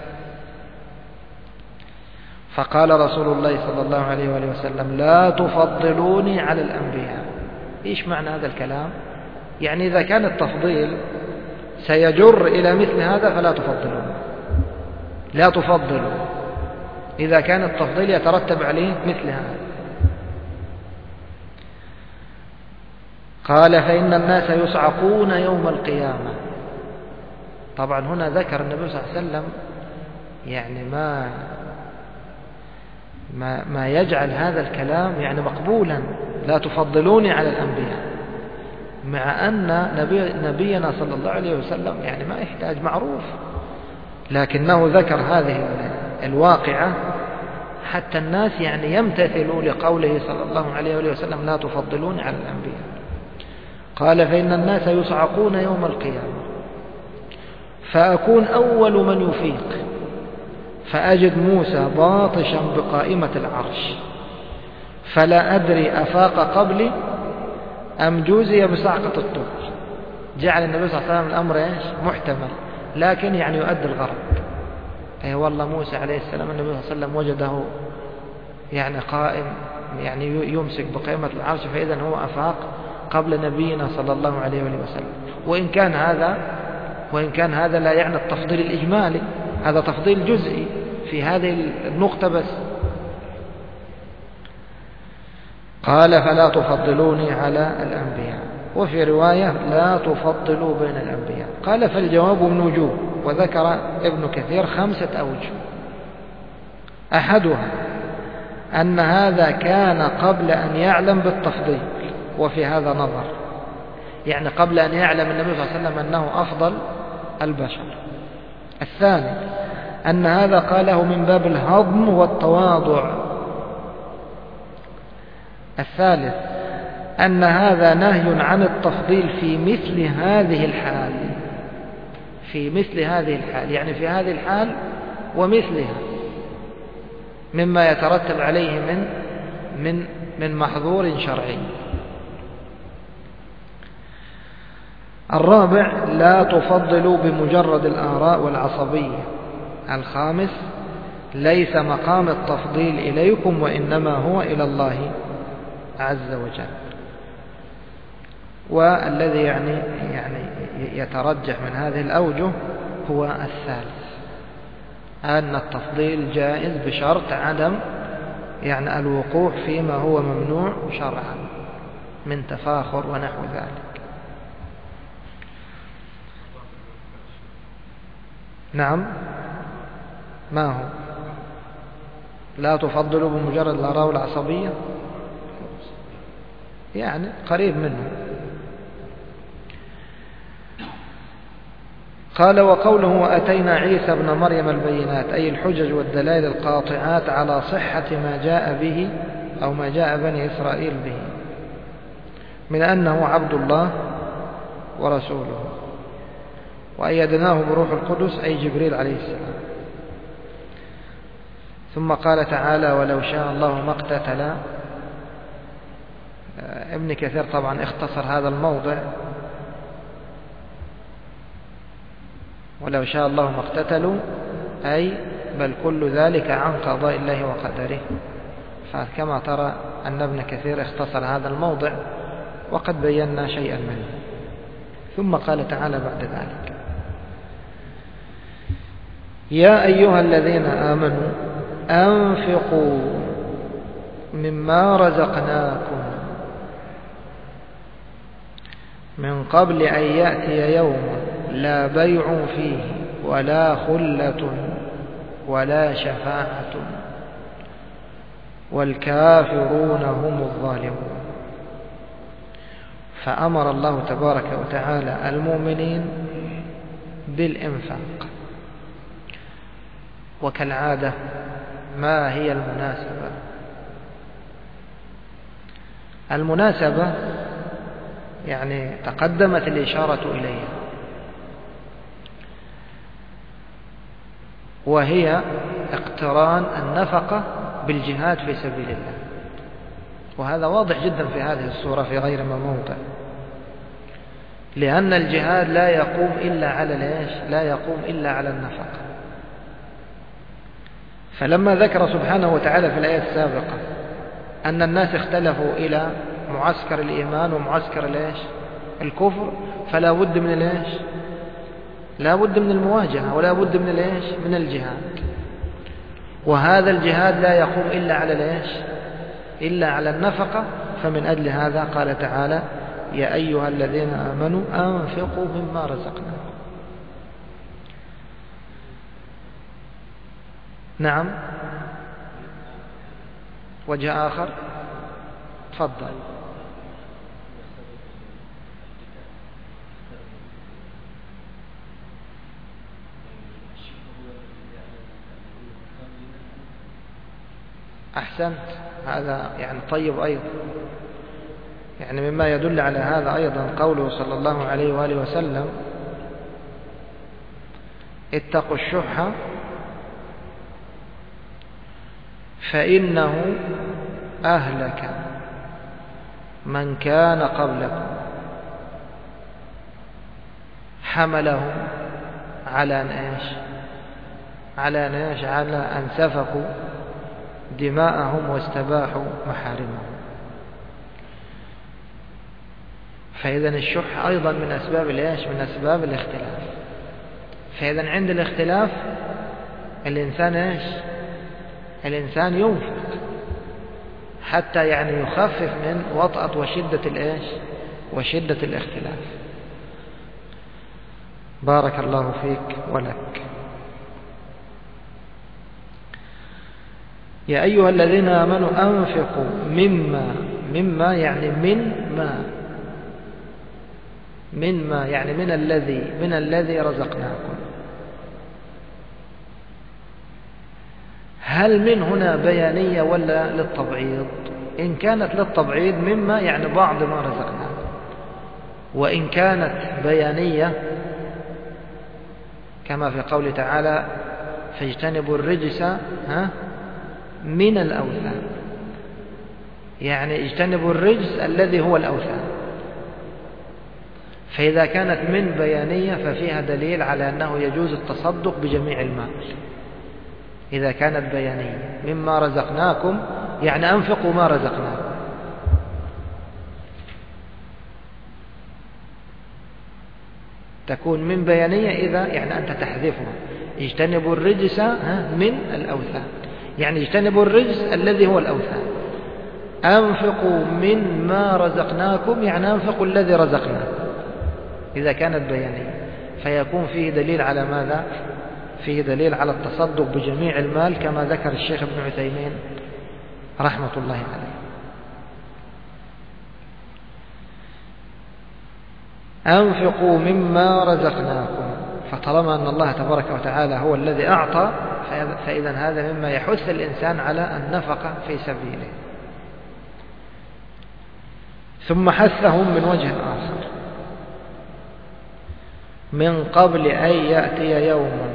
فقال رسول الله صلى الله عليه وسلم: لا تفضلوني على الأنبياء. إيش معنى هذا الكلام؟ يعني إذا كان التفضيل سيجر إلى مثل هذا فلا تفضلون، لا تفضلوا إذا كان التفضيل يترتب عليه مثل هذا. قال: فإن الناس يصعقون يوم القيامة. طبعا هنا ذكر النبي صلى الله عليه وسلم يعني ما يجعل هذا الكلام يعني مقبولا، لا تفضلوني على الأنبياء، مع أن نبينا صلى الله عليه وسلم يعني ما يحتاج، معروف، لكنه ذكر هذه الواقعة حتى الناس يعني يمتثلوا لقوله صلى الله عليه وسلم: لا تفضلوني على الأنبياء. قال: فإن الناس يصعقون يوم القيامة، فأكون أول من يفيق، فأجد موسى باطشا بقائمة العرش، فلا أدري أفاق قبلي أم جوزي بصعقة الطور. جعل النبي صلى الله عليه وسلم الأمر محتمل، لكن يعني يؤدي الغرض. أي والله موسى عليه السلام النبي صلى الله عليه وسلم وجده يعني قائم، يعني يمسك بقائمة العرش، فإذا هو أفاق قبل نبينا صلى الله عليه وسلم. وإن كان هذا لا يعني التفضيل الإجمالي، هذا تفضيل جزئي في هذه النقطة بس. قال: فلا تفضلوني على الأنبياء. وفي رواية: لا تفضلوا بين الأنبياء. قال: فالجواب من وجوه، وذكر ابن كثير 5 أوجه. أحدها أن هذا كان قبل أن يعلم بالتفضيل، وفي هذا نظر، يعني قبل أن يعلم النبي صلى الله عليه وسلم أنه أفضل البشر. الثاني أن هذا قاله من باب الهضم والتواضع. الثالث أن هذا نهي عن التفضيل في مثل هذه الحال، في مثل هذه الحال، يعني في هذه الحال ومثلها، مما يترتب عليه من محظور شرعي. الرابع: لا تفضلوا بمجرد الآراء والعصبية. الخامس: ليس مقام التفضيل إليكم، وإنما هو إلى الله عز وجل. والذي يعني يترجح من هذه الأوجه هو الثالث، أن التفضيل جائز بشرط عدم يعني الوقوع فيما هو ممنوع شرعا من تفاخر ونحو ذلك. نعم، ما هو؟ لا تفضلوا بمجرد الآراء والعصبية، يعني قريب منه. قال: وقوله: وأتينا عيسى ابن مريم البينات، أي الحجج والدلائل القاطعات على صحة ما جاء به أو ما جاء بني إسرائيل به من أنه عبد الله ورسوله، وأيدناه بروح القدس أي جبريل عليه السلام. ثم قال تعالى: ولو شاء الله ما اقتتل. ابن كثير طبعا اختصر هذا الموضع: ولو شاء الله ما اقتتلوا، أي بل كل ذلك عن قضاء الله وقدره. فكما ترى أن ابن كثير اختصر هذا الموضع، وقد بينا شيئا منه. ثم قال تعالى بعد ذلك: يا أيها الذين آمنوا أنفقوا مما رزقناكم من قبل أن يأتي يوم لا بيع فيه ولا خلة ولا شفاعة والكافرون هم الظالمون. فأمر الله تبارك وتعالى المؤمنين بالإنفاق. وكالعادة ما هي المناسبة؟ المناسبة يعني تقدمت الإشارة إليها، وهي اقتران النفقة بالجهاد في سبيل الله. وهذا واضح جدا في هذه الصورة في غير ما موضع، لأن الجهاد لا يقوم إلا على ليش؟ لا يقوم إلا على النفقة. فلما ذكر سبحانه وتعالى في الآية السابقة أن الناس اختلفوا إلى معسكر الإيمان ومعسكر ليش؟ الكفر، فلا بد من ليش؟ لا بد من المواجهة ولا بد من ليش؟ من الجهاد. وهذا الجهاد لا يقوم إلا على ليش؟ إلا على النفقة. فمن أجل هذا قال تعالى: يا أيها الذين آمنوا أنفقوا مما رزقناكم. نعم، وجه آخر، تفضل. أحسنت، هذا يعني طيب أيضا. يعني مما يدل على هذا أيضا قوله صلى الله عليه وآله وسلم: اتقوا الشح فإنه أهلك من كان قبلكم حملهم على أن سفكوا دماءهم واستباحوا محارمهم. فإذا الشح أيضا من أسباب من أسباب الاختلاف. فإذا عند الاختلاف الإنسان ينفق حتى يعني يخفف من وطأة وشدة الاختلاف. بارك الله فيك ولك. يا أيها الذين آمنوا أنفقوا مما يعني من الذي رزقناكم. هل من هنا بيانية ولا للتبعيض؟ إن كانت للتبعيض مما يعني بعض ما رزقناكم، وإن كانت بيانية كما في قوله تعالى: فاجتنبوا الرجس من الأوثان، يعني اجتنبوا الرجس الذي هو الأوثان. فإذا كانت من بيانية ففيها دليل على أنه يجوز التصدق بجميع المال. إذا كانت بيانية مما رزقناكم يعني أنفقوا ما رزقناكم. تكون من بيانية إذا يعني أنت تحذفها: اجتنبوا الرجس من الأوثان، يعني اجتنبوا الرجس الذي هو الأوثان. أنفقوا مما رزقناكم يعني أنفقوا الذي رزقناكم. إذا كانت بيانية فيكون فيه دليل على ماذا؟ فيه دليل على التصدق بجميع المال كما ذكر الشيخ ابن عثيمين رحمة الله عليه. أنفقوا مما رزقناكم. فطالما أن الله تبارك وتعالى هو الذي أعطى، فإذا هذا مما يحث الإنسان على النفقة في سبيله. ثم حثهم من وجه آخر: من قبل أن يأتي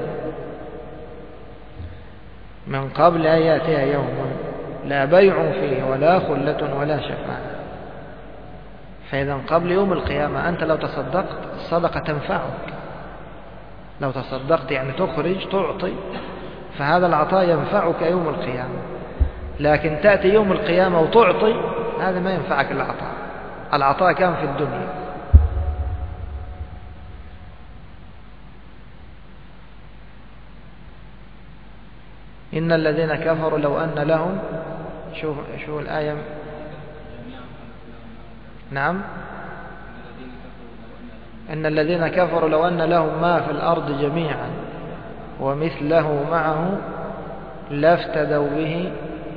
يوم لا بيع فيه ولا خلة ولا شفاعة. فإذا قبل يوم القيامة أنت لو تصدقت الصدقة تنفعك، لو تصدقت يعني تخرج تعطي، فهذا العطاء ينفعك يوم القيامة. لكن تأتي يوم القيامة وتعطي، هذا ما ينفعك العطاء كان في الدنيا. إن الذين كفروا لو أن لهم شوف الآية. نعم، إن الذين كفروا لو أن لهم ما في الأرض جميعا ومثله معه لافتدوا به،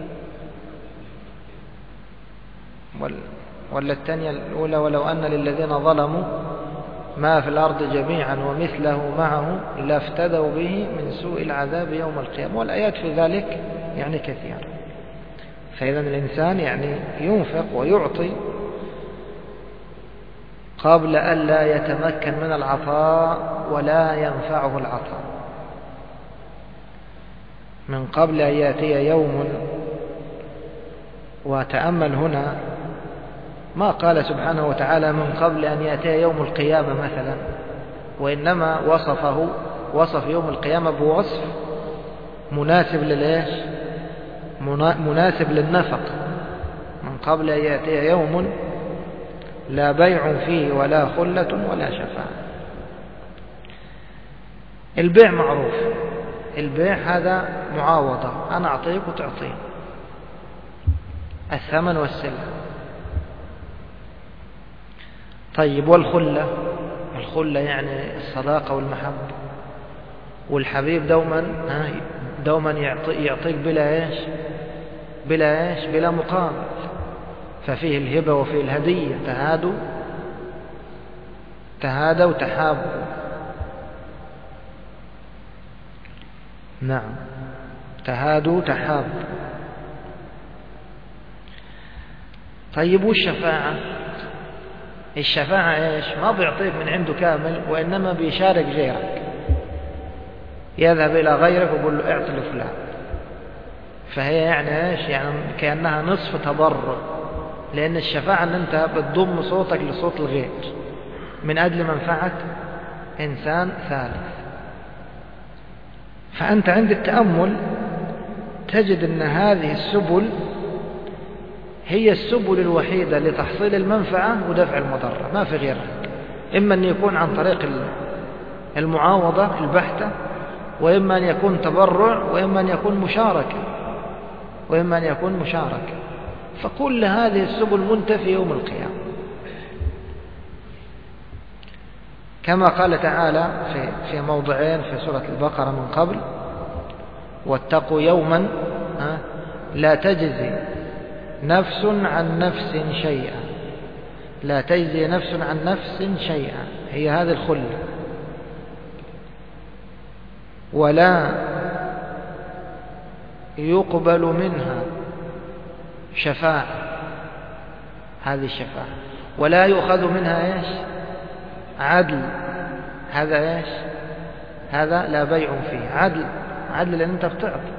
ولا الثانية الأولى: ولو أن للذين ظلموا ما في الأرض جميعا ومثله معه لافتدوا به من سوء العذاب يوم القيامة. والآيات في ذلك يعني كثيرة. فإذا الإنسان يعني ينفق ويعطي قبل أن لا يتمكن من العطاء ولا ينفعه العطاء. من قبل أن يأتي يوم وتأمل هنا ما قال سبحانه وتعالى من قبل أن يأتي يوم القيامة مثلا، وإنما وصف يوم القيامة بوصف مناسب للإيش؟ مناسب للنفق. من قبل أن يأتي يوم لا بيع فيه ولا خلة ولا شفاعة. البيع معروف، البيع هذا معاوضة، أنا أعطيك وتعطيني، الثمن والسلة. طيب والخلة؟ الخلة يعني الصداقة والمحبة، والحبيب دوما يعطيك بلا مقابل، ففيه الهبة وفيه الهدية. تهادوا تحابوا. نعم، تهادوا تحابوا. طيب والشفاعة؟ الشفاعة ايش؟ ما بيعطيك من عنده كامل، وإنما بيشارك غيرك، يذهب إلى غيرك ويقول له اعطي لفلان. فهي يعني ايش؟ يعني كأنها نصف تبرع، لأن الشفاعة أن أنت بتضم صوتك لصوت الغير من أجل منفعة إنسان ثالث. فأنت عند التأمل تجد أن هذه السبل هي السبل الوحيدة لتحصيل المنفعة ودفع المضرة، ما في غيرها. إما أن يكون عن طريق المعاوضة البحتة، وإما أن يكون تبرع، وإما أن يكون مشاركة. فكل هذه السبل منتفية يوم القيامة، كما قال تعالى في موضعين في سورة البقرة من قبل: واتقوا يوما لا تجزي نفس عن نفس شيئا. لا تجزي نفس عن نفس شيئا، هي هذه الخلة. ولا يقبل منها شفاعة، هذه الشفاعة. ولا يؤخذ منها ايش؟ عدل. هذا ايش؟ هذا لا بيع فيه. عدل لأن انت بتعطي.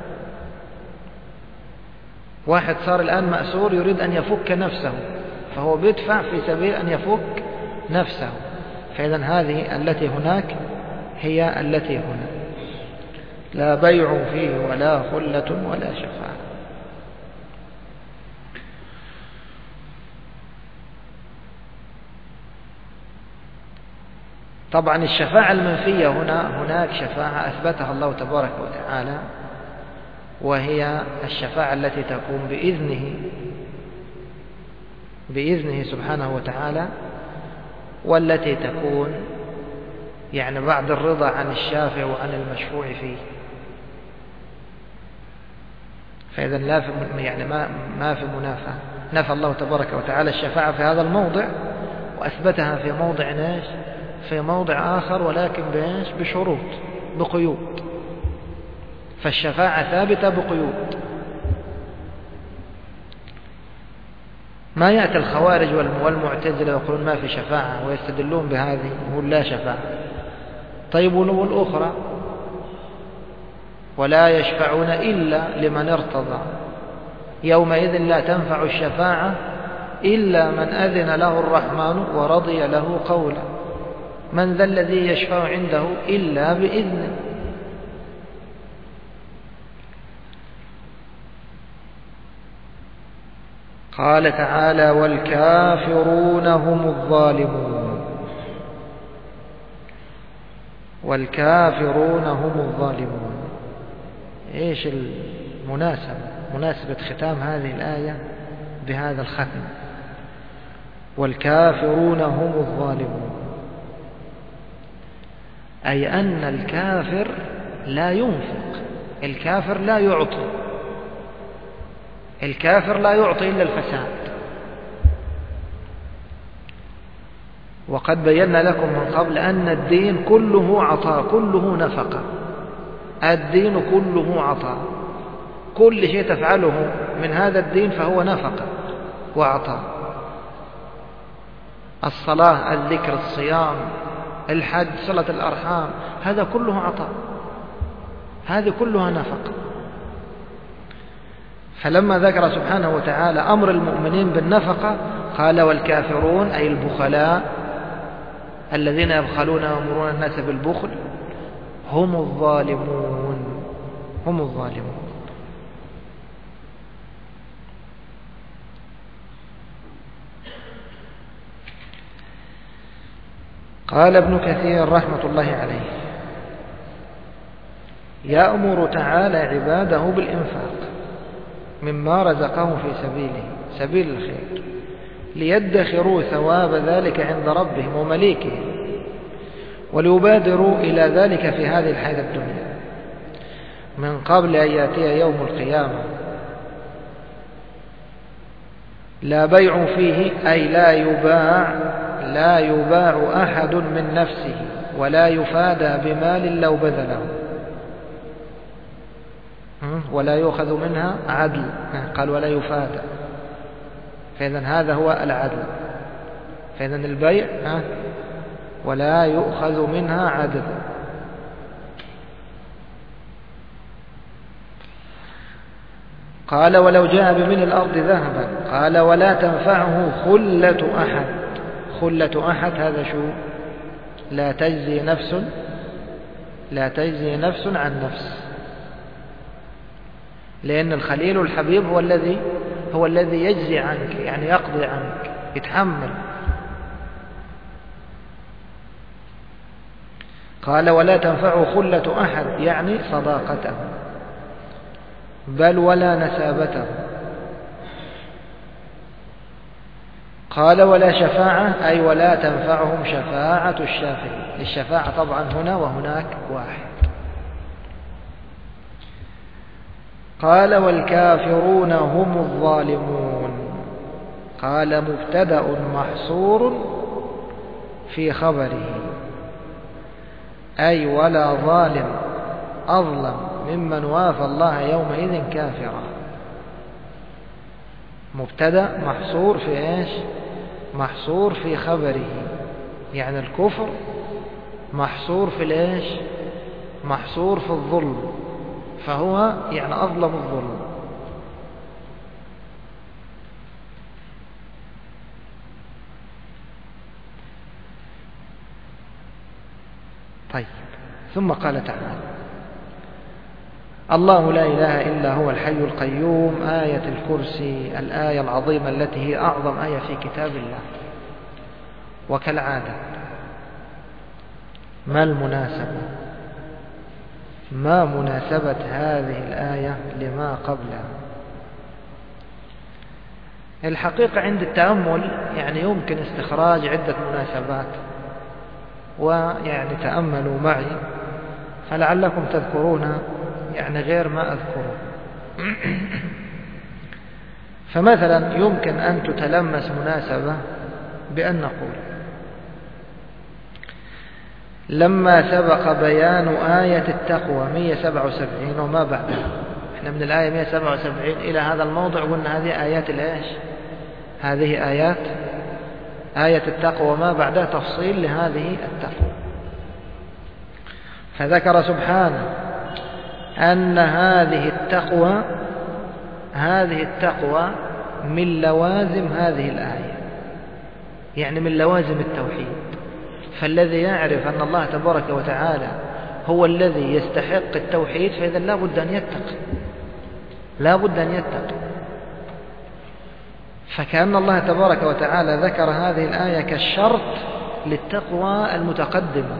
واحد صار الآن مأسور يريد أن يفك نفسه، فهو بيدفع في سبيل أن يفك نفسه. فإذا هذه التي هناك هي التي هنا، لا بيع فيه ولا خلة ولا شفاعة. طبعا الشفاعة المنفية هناك شفاعة أثبتها الله تبارك وتعالى، وهي الشفاعة التي تكون بإذنه سبحانه وتعالى، والتي تكون يعني بعد الرضا عن الشافع وعن المشفوع فيه. فإذا ما في منافاة. نفى الله تبارك وتعالى الشفاعة في هذا الموضع، وأثبتها في موضع ايش؟ في موضع آخر، ولكن بشروط، بقيود. فالشفاعة ثابتة بقيود. ما يأتي الخوارج والمعتزلة يقولون ما في شفاعة ويستدلون بهذه، يقول لا شفاعة. طيب والأخرى: ولا يشفعون إلا لمن ارتضى يومئذ لا تنفع الشفاعة إلا من أذن له الرحمن ورضي له قولا من ذا الذي يشفع عنده إلا بإذنه. قال تعالى: والكافرون هم الظالمون. والكافرون هم الظالمون. ايش مناسبة ختام هذه الآية بهذا الختم؟ والكافرون هم الظالمون، أي أن الكافر لا ينفق، الكافر لا يعطي، الكافر لا يعطي إلا الفساد. وقد بينا لكم من قبل أن الدين كله عطاء، كله نفقة. الدين كله عطاء، كل شيء تفعله من هذا الدين فهو نفقة وعطاء. الصلاة، الذكر، الصيام، الحج، صلة الأرحام، هذا كله عطاء، هذه كلها نفقة. فلما ذكر سبحانه وتعالى أمر المؤمنين بالنفقة قال والكافرون أي البخلاء الذين يبخلون ويأمرون الناس بالبخل هم الظالمون. هم الظالمون. قال ابن كثير رحمة الله عليه يأمر تعالى عباده بالإنفاق مما رزقهم في سبيله سبيل الخير ليدخروا ثواب ذلك عند ربهم ومليكهم وليبادروا إلى ذلك في هذه الحياة الدنيا من قبل أن يأتي يوم القيامة لا بيع فيه أي لا يباع أحد من نفسه ولا يفادى بمال لو بذله ولا يؤخذ منها عدل. قال ولا يفادى، فإذا هذا هو العدل. فإذا البيع ولا يؤخذ منها عدل. قال ولو جاء بملء الأرض ذهبا قال ولا تنفعه خلة أحد. خلة أحد هذا شو؟ لا تجزي نفس عن نفس، لأن الخليل الحبيب هو الذي يجزي عنك، يعني يقضي عنك، يتحمل. قال ولا تنفعه خلة أحد يعني صداقته، بل ولا نسابته. قال ولا شفاعة أي ولا تنفعهم شفاعة الشافعين. الشفاعة طبعا هنا وهناك واحد. قال والكافرون هم الظالمون. قال مبتدأ محصور في خبره أي ولا ظالم أظلم ممن وافى الله يومئذ كافرا. مبتدأ محصور في إيش؟ محصور في خبره، يعني الكفر محصور في الإيش؟ محصور في الظلم، فهو يعني أظلم الظلم. طيب ثم قال تعالى الله لا إله إلا هو الحي القيوم. آية الكرسي الآية العظيمة التي هي أعظم آية في كتاب الله. وكالعادة ما مناسبة هذه الآية لما قبلها؟ الحقيقة عند التأمل يعني يمكن استخراج عدة مناسبات، ويعني تأملوا معي فلعلكم تذكرون يعني غير ما أذكره. فمثلا يمكن أن تتلمس مناسبة بأن نقول لما سبق بيان آية التقوى 177 وما بعدها، احنا من الآية 177 إلى هذا الموضع قلنا هذه آيات الإيش؟ هذه آية التقوى وما بعدها تفصيل لهذه التقوى. فذكر سبحانه أن هذه التقوى من لوازم هذه الآية، يعني من لوازم التوحيد. فالذي يعرف أن الله تبارك وتعالى هو الذي يستحق التوحيد فإذا لا بد أن يتقي. فكأن الله تبارك وتعالى ذكر هذه الآية كالشرط للتقوى المتقدمة.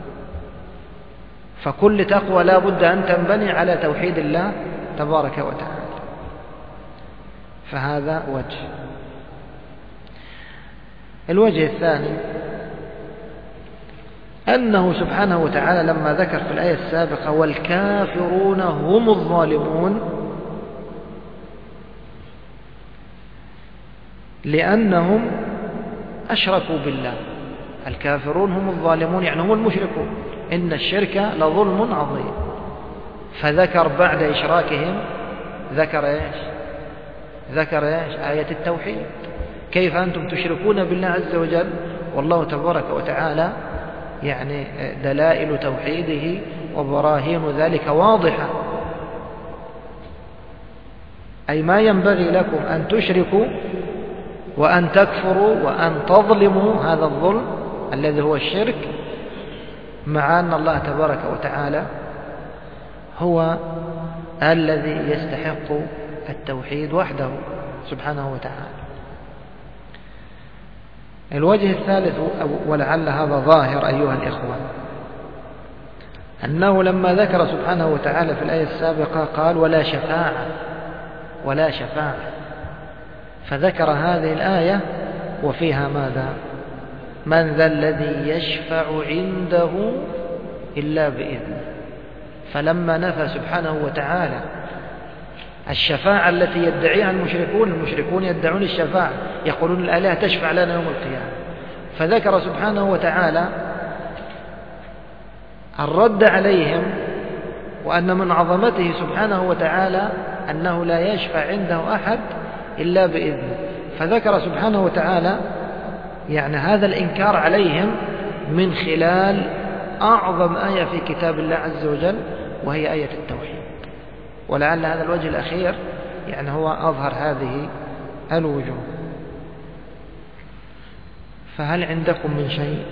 فكل تقوى لا بد أن تنبني على توحيد الله تبارك وتعالى. فهذا وجه. الوجه الثاني أنه سبحانه وتعالى لما ذكر في الآية السابقة والكافرون هم الظالمون لأنهم أشركوا بالله. الكافرون هم الظالمون يعني هم المشركون، إن الشرك لظلم عظيم. فذكر بعد إشراكهم ذكر إيش؟ آية التوحيد. كيف أنتم تشركون بالله عز وجل والله تبارك وتعالى يعني دلائل توحيده وبراهين ذلك واضحة. أي ما ينبغي لكم أن تشركوا وأن تكفروا وأن تظلموا هذا الظلم الذي هو الشرك، مع أن الله تبارك وتعالى هو الذي يستحق التوحيد وحده سبحانه وتعالى. الوجه الثالث، ولعل هذا ظاهر أيها الإخوة، أنه لما ذكر سبحانه وتعالى في الآية السابقة قال ولا شفاعة ولا شفاعة، فذكر هذه الآية وفيها ماذا؟ من ذا الذي يشفع عنده إلا بإذنه. فلما نفى سبحانه وتعالى الشفاعة التي يدعيها المشركون يدعون الشفاعة، يقولون الآلهة تشفع لنا يوم القيامة، فذكر سبحانه وتعالى الرد عليهم، وأن من عظمته سبحانه وتعالى أنه لا يشفع عنده أحد إلا بإذنه، فذكر سبحانه وتعالى يعني هذا الإنكار عليهم من خلال أعظم آية في كتاب الله عز وجل، وهي آية التوحيد. ولعل هذا الوجه الأخير يعني هو أظهر هذه الوجوه. فهل عندكم من شيء؟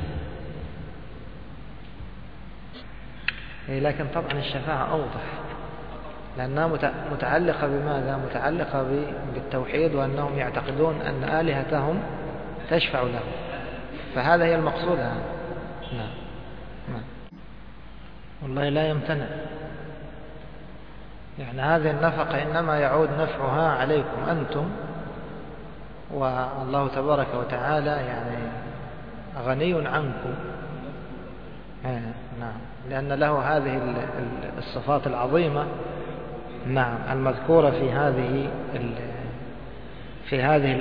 لكن طبعا الشفاعة أوضح، لأنها متعلقة بماذا؟ متعلقة بالتوحيد، وأنهم يعتقدون أن آلهتهم تشفع لهم، فهذا هي المقصود. نعم. والله لا يمتنع، يعني هذه النفقة إنما يعود نفعها عليكم أنتم، والله تبارك وتعالى يعني غني عنكم. نعم، لأن له هذه الصفات العظيمة، نعم، المذكورة في هذه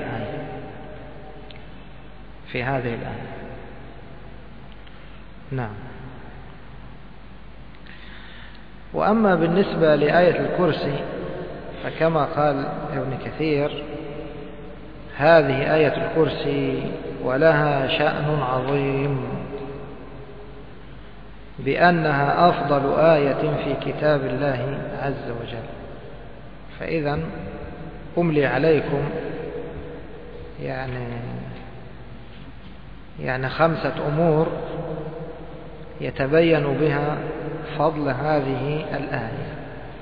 الآية. نعم. وأما بالنسبة لآية الكرسي فكما قال ابن كثير هذه آية الكرسي ولها شأن عظيم، بأنها أفضل آية في كتاب الله عز وجل. فإذا أملي عليكم يعني 5 أمور يتبين بها فضل هذه الآية،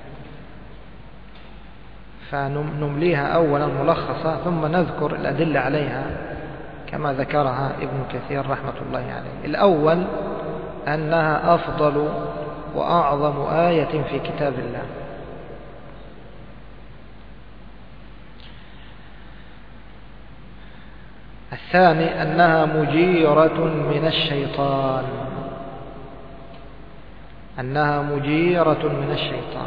فنمليها أولا ملخصة ثم نذكر الأدلة عليها كما ذكرها ابن كثير رحمة الله عليه. الأول أنها أفضل وأعظم آية في كتاب الله. الثاني أنها مجيرة من الشيطان، أنها مجيرة من الشيطان.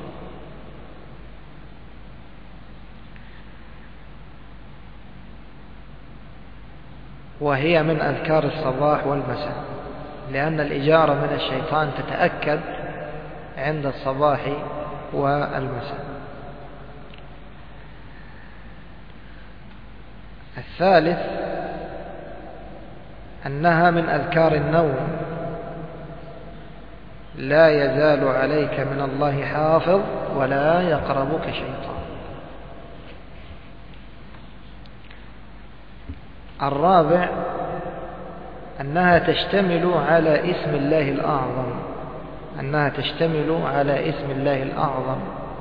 وهي من أذكار الصباح والمساء، لأن الإجارة من الشيطان تتأكد عند الصباح والمساء. الثالث أنها من أذكار النوم، لا يزال عليك من الله حافظ ولا يقربك شيطان. الرابع أنها تشتمل على اسم الله الأعظم، أنها تشتمل على اسم الله الأعظم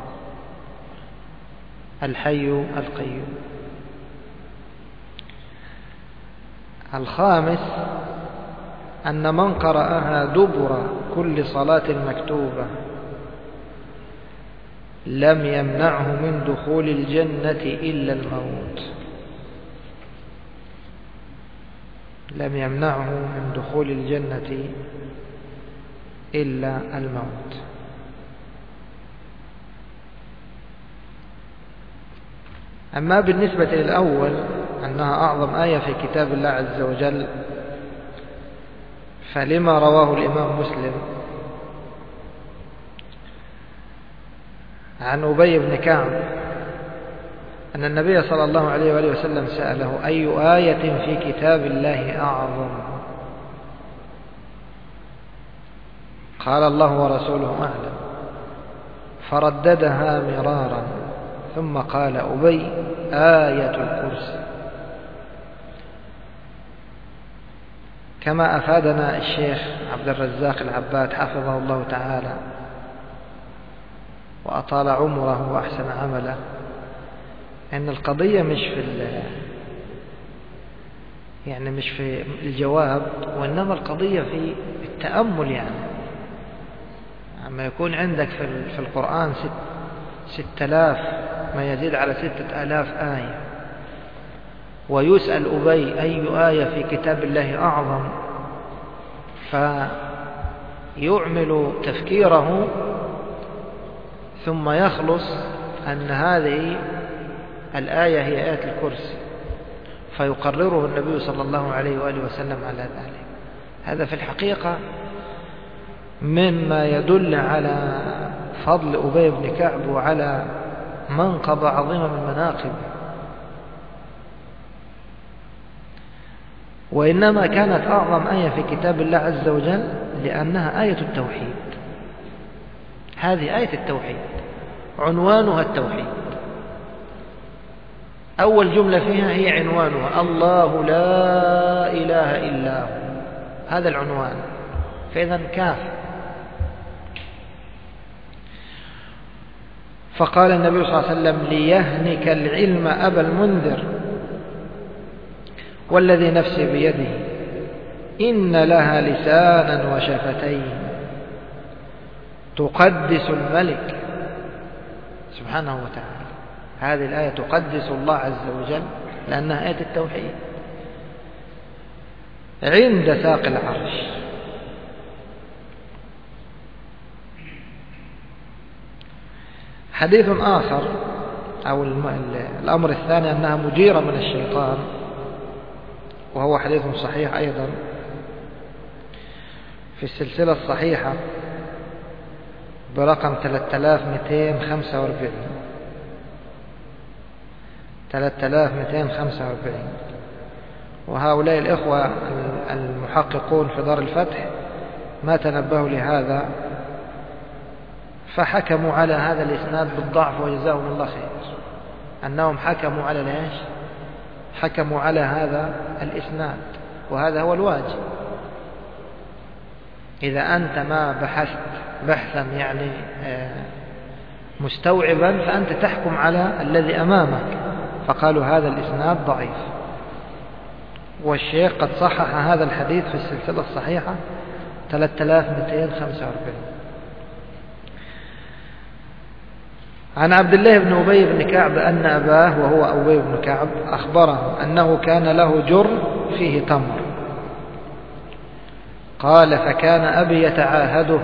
الحي القيوم. الخامس أن من قرأها دبر كل صلاة مكتوبة لم يمنعه من دخول الجنة إلا الموت، لم يمنعه من دخول الجنة إلا الموت. أما بالنسبة للأول أنها أعظم آية في كتاب الله عز وجل، فلما رواه الإمام مسلم عن أبي بن كعب أن النبي صلى الله عليه وآله وسلم سأله أي آية في كتاب الله أعظم؟ قال الله ورسوله أعلم، فرددها مرارا ثم قال أبي آية الكرسي، كما أفادنا الشيخ عبد الرزاق العباد حفظه الله تعالى وأطال عمره وأحسن عمله، أن القضية مش في الجواب، وإنما القضية في التأمل. يعني عما يكون عندك في القرآن 6000 ما يزيد على 6000 آية، ويسأل أبي أي آية في كتاب الله أعظم، فيعمل تفكيره ثم يخلص أن هذه الآية هي آية الكرسي، فيقرره النبي صلى الله عليه وآله وسلم على ذلك. هذا في الحقيقة مما يدل على فضل أبي بن كعب وعلى منقبة عظيمة من مناقب. وإنما كانت أعظم آية في كتاب الله عز وجل لأنها آية التوحيد. هذه آية التوحيد عنوانها التوحيد، أول جملة فيها هي عنوانها الله لا إله إلا هو، هذا العنوان، فإذا كاف. فقال النبي صلى الله عليه وسلم ليهنك العلم أبا المنذر والذي نفسي بيده إن لها لسانا وشفتين تقدس الملك سبحانه وتعالى. هذه الآية تقدس الله عز وجل لأنها آية التوحيد عند ساق العرش. حديث آخر أو الأمر الثاني أنها مجيرة من الشيطان، وهو حديث صحيح أيضا في السلسلة الصحيحة برقم 3245. وهؤلاء الإخوة المحققون في دار الفتح ما تنبهوا لهذا، فحكموا على هذا الإسناد بالضعف وجزاهم الله خير، أنهم حكموا على ليش؟ حكموا على هذا الإسناد، وهذا هو الواجب. إذا أنت ما بحثت بحثا يعني مستوعبا فأنت تحكم على الذي أمامك، فقالوا هذا الإسناد ضعيف. والشيخ قد صحح هذا الحديث في السلسلة الصحيحة 3245. عن عبد الله بن أبي بن كعب أن أباه وهو أبي بن كعب أخبره أنه كان له جر فيه تمر، قال فكان أبي يتعاهده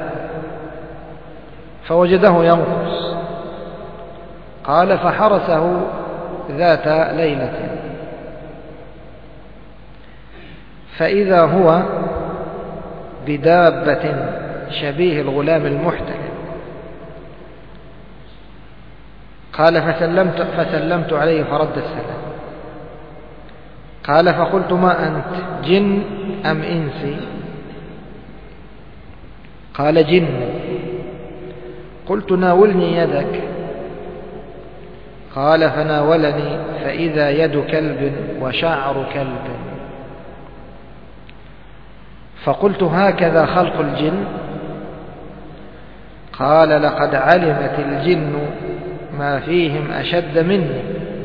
فوجده ينقص، قال فحرسه ذات ليلة فإذا هو بدابة شبيه الغلام المحتل، قال فسلمت عليه فرد السلام، قال فقلت ما أنت جن أم إنسي؟ قال جن. قلت ناولني يدك، قال فناولني فإذا يد كلب وشعر كلب، فقلت هكذا خلق الجن؟ قال لقد علمت الجن ما فيهم أشد مني.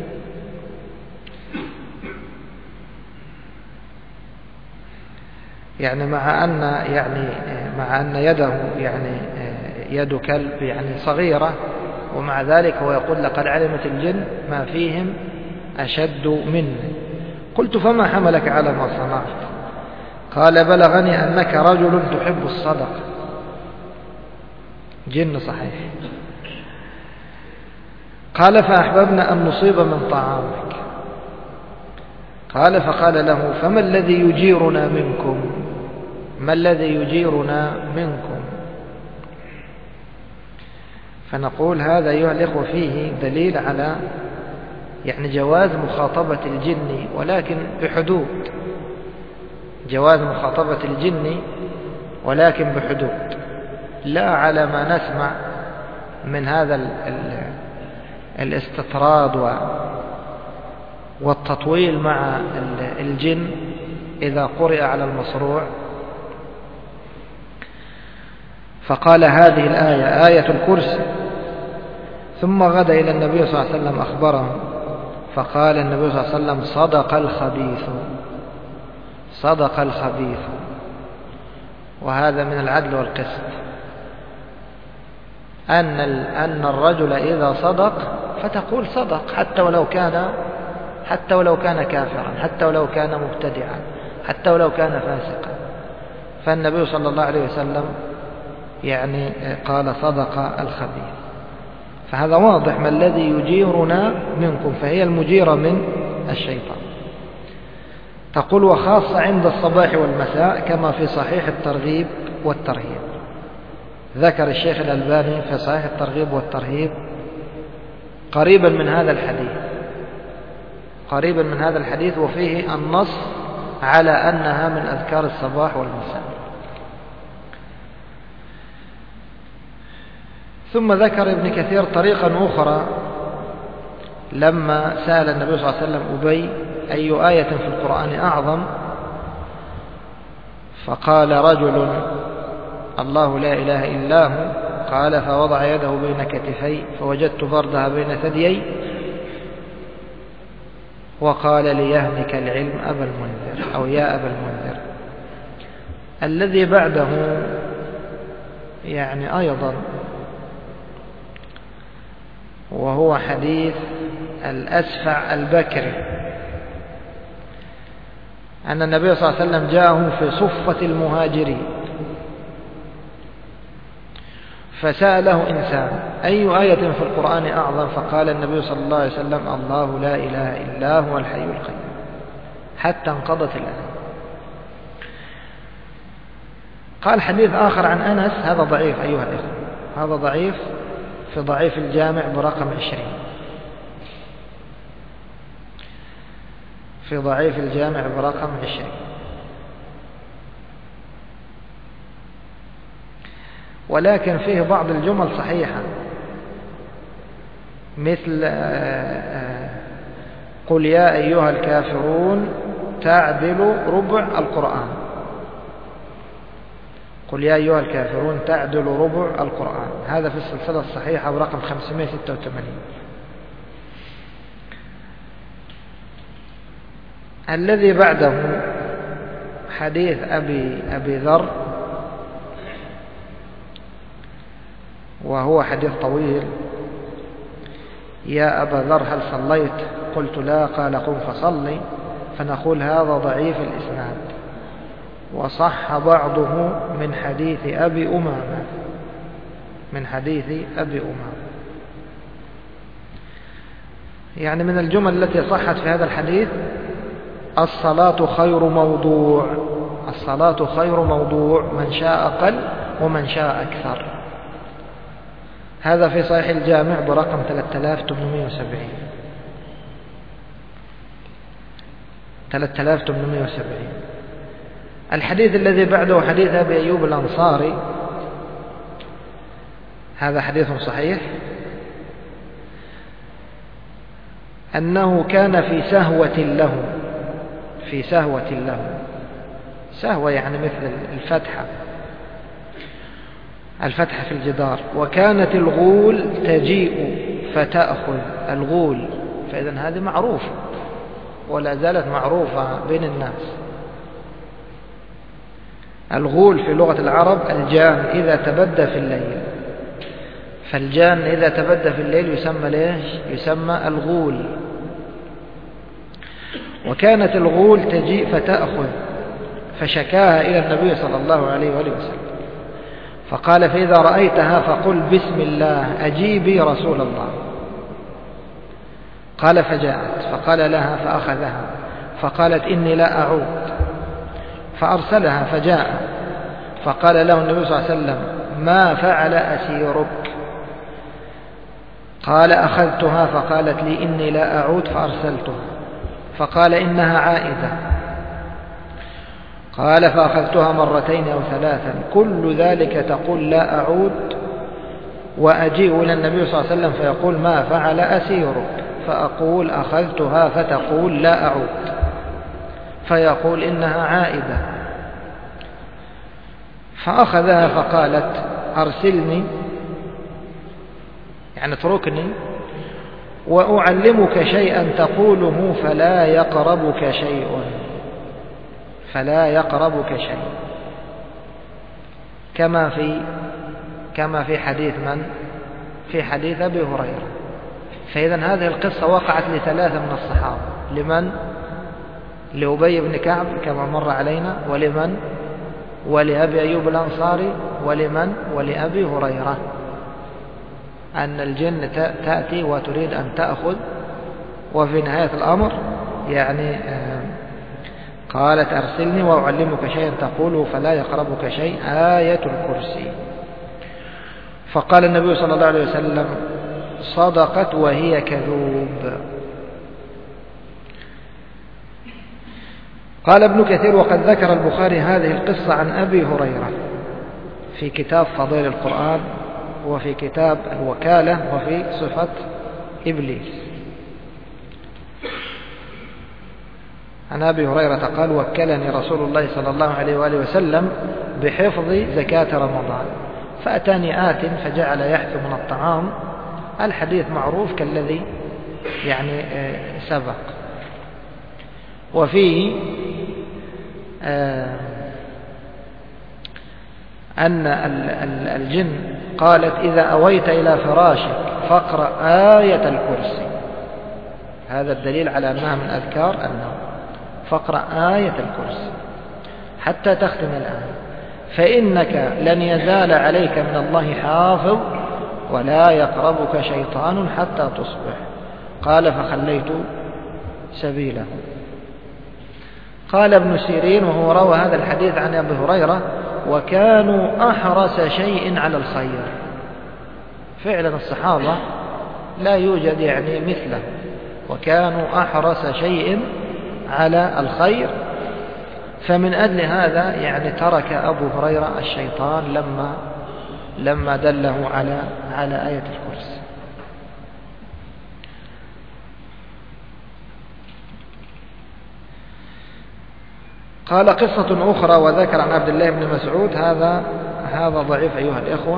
يعني مع أن يده يعني يد كلب يعني صغيرة، ومع ذلك هو يقول لقد علمت الجن ما فيهم أشد مني. قلت فما حملك على ما صنعت؟ قال بلغني أنك رجل تحب الصدقة. جن صحيح. قال فأحببنا أن نصيب من طعامك. قال فقال له فما الذي يجيرنا منكم؟ ما الذي يجيرنا منكم؟ فنقول هذا أيها الإخوة فيه دليل على يعني جواز مخاطبة الجن، ولكن بحدود. جواز مخاطبة الجن ولكن بحدود، لا على ما نسمع من هذا الاستطراد والتطويل مع الجن إذا قرئ على المصروع. فقال هذه الآية آية الكرسي، ثم غدا إلى النبي صلى الله عليه وسلم أخبره، فقال النبي صلى الله عليه وسلم صدق الخبيث، صدق الخبيث. وهذا من العدل والقسط، أن الرجل إذا صدق فتقول صدق، حتى ولو كان كافرا، حتى ولو كان مبتدعا، حتى ولو كان فاسقا. فالنبي صلى الله عليه وسلم يعني قال صدق الخبيث. فهذا واضح ما الذي يجيرنا منكم، فهي المجيرة من الشيطان. تقول وخاصة عند الصباح والمساء كما في صحيح الترغيب والترهيب. ذكر الشيخ الألباني في صحيح الترغيب والترهيب قريبا من هذا الحديث، وفيه النص على أنها من أذكار الصباح والمساء. ثم ذكر ابن كثير طريقا أخرى لما سأل النبي صلى الله عليه وسلم أبي أي آية في القرآن أعظم، فقال رجل الله لا إله إلا هو، قال فوضع يده بين كتفي فوجدت بردها بين ثديي، وقال ليهنك العلم أبا المنذر أو يا أبا المنذر. الذي بعده يعني أيضا، وهو حديث الأسفع البكري أن النبي صلى الله عليه وسلم جاءه في صفة المهاجرين، فسأله إنسان أي آية في القرآن أعظم، فقال النبي صلى الله عليه وسلم الله لا إله إلا هو الحي القيوم، حتى انقضت الآية. قال حديث آخر عن أنس، هذا ضعيف أيها الإخوة، هذا ضعيف في ضعيف الجامع برقم 20، في ضعيف الجامع برقم 20. ولكن فيه بعض الجمل صحيحة، مثل قل يا أيها الكافرون تعدل ربع القرآن، قل يا أيها الكافرون تعدل ربع القرآن، هذا في السلسلة الصحيحة برقم 586. الذي بعده حديث أبي ذر، وهو حديث طويل. يا أبا ذر هل صليت؟ قلت لا، قال قم فصلي. فنقول هذا ضعيف الإسناد، وصح بعضه من حديث أبي أمامة، يعني من الجمل التي صحت في هذا الحديث الصلاة خير موضوع، الصلاة خير موضوع، من شاء قل ومن شاء أكثر. هذا في صحيح الجامع برقم 3870. الحديث الذي بعده حديث أبي أيوب الأنصاري، هذا حديث صحيح، أنه كان في سهوة له، سهوة يعني مثل الفتحة في الجدار، وكانت الغول تجيء فتأخذ الغول، فإذا هذه معروفة ولا زالت معروفة بين الناس. الغول في لغة العرب الجان إذا تبدى في الليل، فالجان إذا تبدى في الليل يسمى ليش؟ يسمى الغول. وكانت الغول تجيء فتأخذ، فشكاها إلى النبي صلى الله عليه وآله وسلم، فقال فإذا رأيتها فقل بسم الله أجيبي رسول الله. قال فجاءت، فقال لها فأخذها، فقالت إني لا أعود، فأرسلها فجاء، فقال له النبي صلى الله عليه وسلم ما فعل أسيرك؟ قال أخذتها، فقالت لي إني لا أعود، فأرسلتها، فقال إنها عائدة. قال فأخذتها مرتين أو ثلاثا، كل ذلك تقول لا أعود؟ وأجيء إلى النبي صلى الله عليه وسلم فيقول ما فعل أسيرك؟ فأقول أخذتها، فتقول لا أعود، فيقول إنها عائدة. فأخذها فقالت أرسلني، يعني اتركني، وأعلمك شيئا تقوله فلا يقربك شيء، فلا يقربك شيء، كما في حديث من؟ في حديث أبي هريرة. فإذا هذه القصة وقعت لثلاثة من الصحابة. لمن؟ لأبي بن كعب كما مر علينا، ولمن؟ ولأبي أيوب الأنصاري، ولمن؟ ولأبي هريرة، أن الجن تأتي وتريد أن تأخذ. وفي نهاية الأمر يعني قالت أرسلني وأعلمك شيئا تقوله فلا يقربك شيء، آية الكرسي. فقال النبي صلى الله عليه وسلم صدقت وهي كذوب. قال ابن كثير وقد ذكر البخاري هذه القصة عن أبي هريرة في كتاب فضيل القرآن، وفي كتاب الوكالة، وفي صفة إبليس. عن أبي هريرة قال وكلني رسول الله صلى الله عليه وآله وسلم بحفظ زكاة رمضان، فأتاني آت فجعل يحث من الطعام. الحديث معروف كالذي يعني سبق. وفيه أن الجن قالت إذا أويت إلى فراشك فاقرأ آية الكرسي. هذا الدليل على أنها من أذكار النوم. فاقرأ آية الكرسي حتى تختم الآية، فإنك لن يزال عليك من الله حافظ ولا يقربك شيطان حتى تصبح. قال فخليت سبيله. قال ابن سيرين وهو روى هذا الحديث عن أبي هريرة وكانوا أحرص شيء على الخير. فعلا الصحابة لا يوجد يعني مثله، وكانوا أحرص شيء على الخير. فمن أجل هذا يعني ترك أبو هريرة الشيطان لما دله على آية الكرسي. قال قصة أخرى وذكر عن عبد الله بن مسعود. هذا ضعيف أيها الإخوة.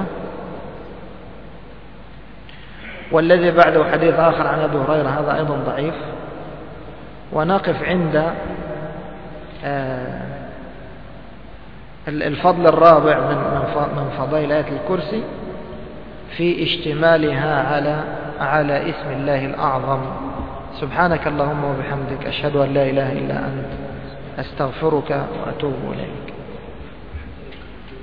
والذي بعده حديث آخر عن أبي هريرة هذا أيضا ضعيف. ونقف عند الفضل الرابع من فضائل آية الكرسي في اشتمالها على اسم الله الأعظم. سبحانك اللهم وبحمدك أشهد أن لا إله إلا أنت أستغفرك وأتوب إليك.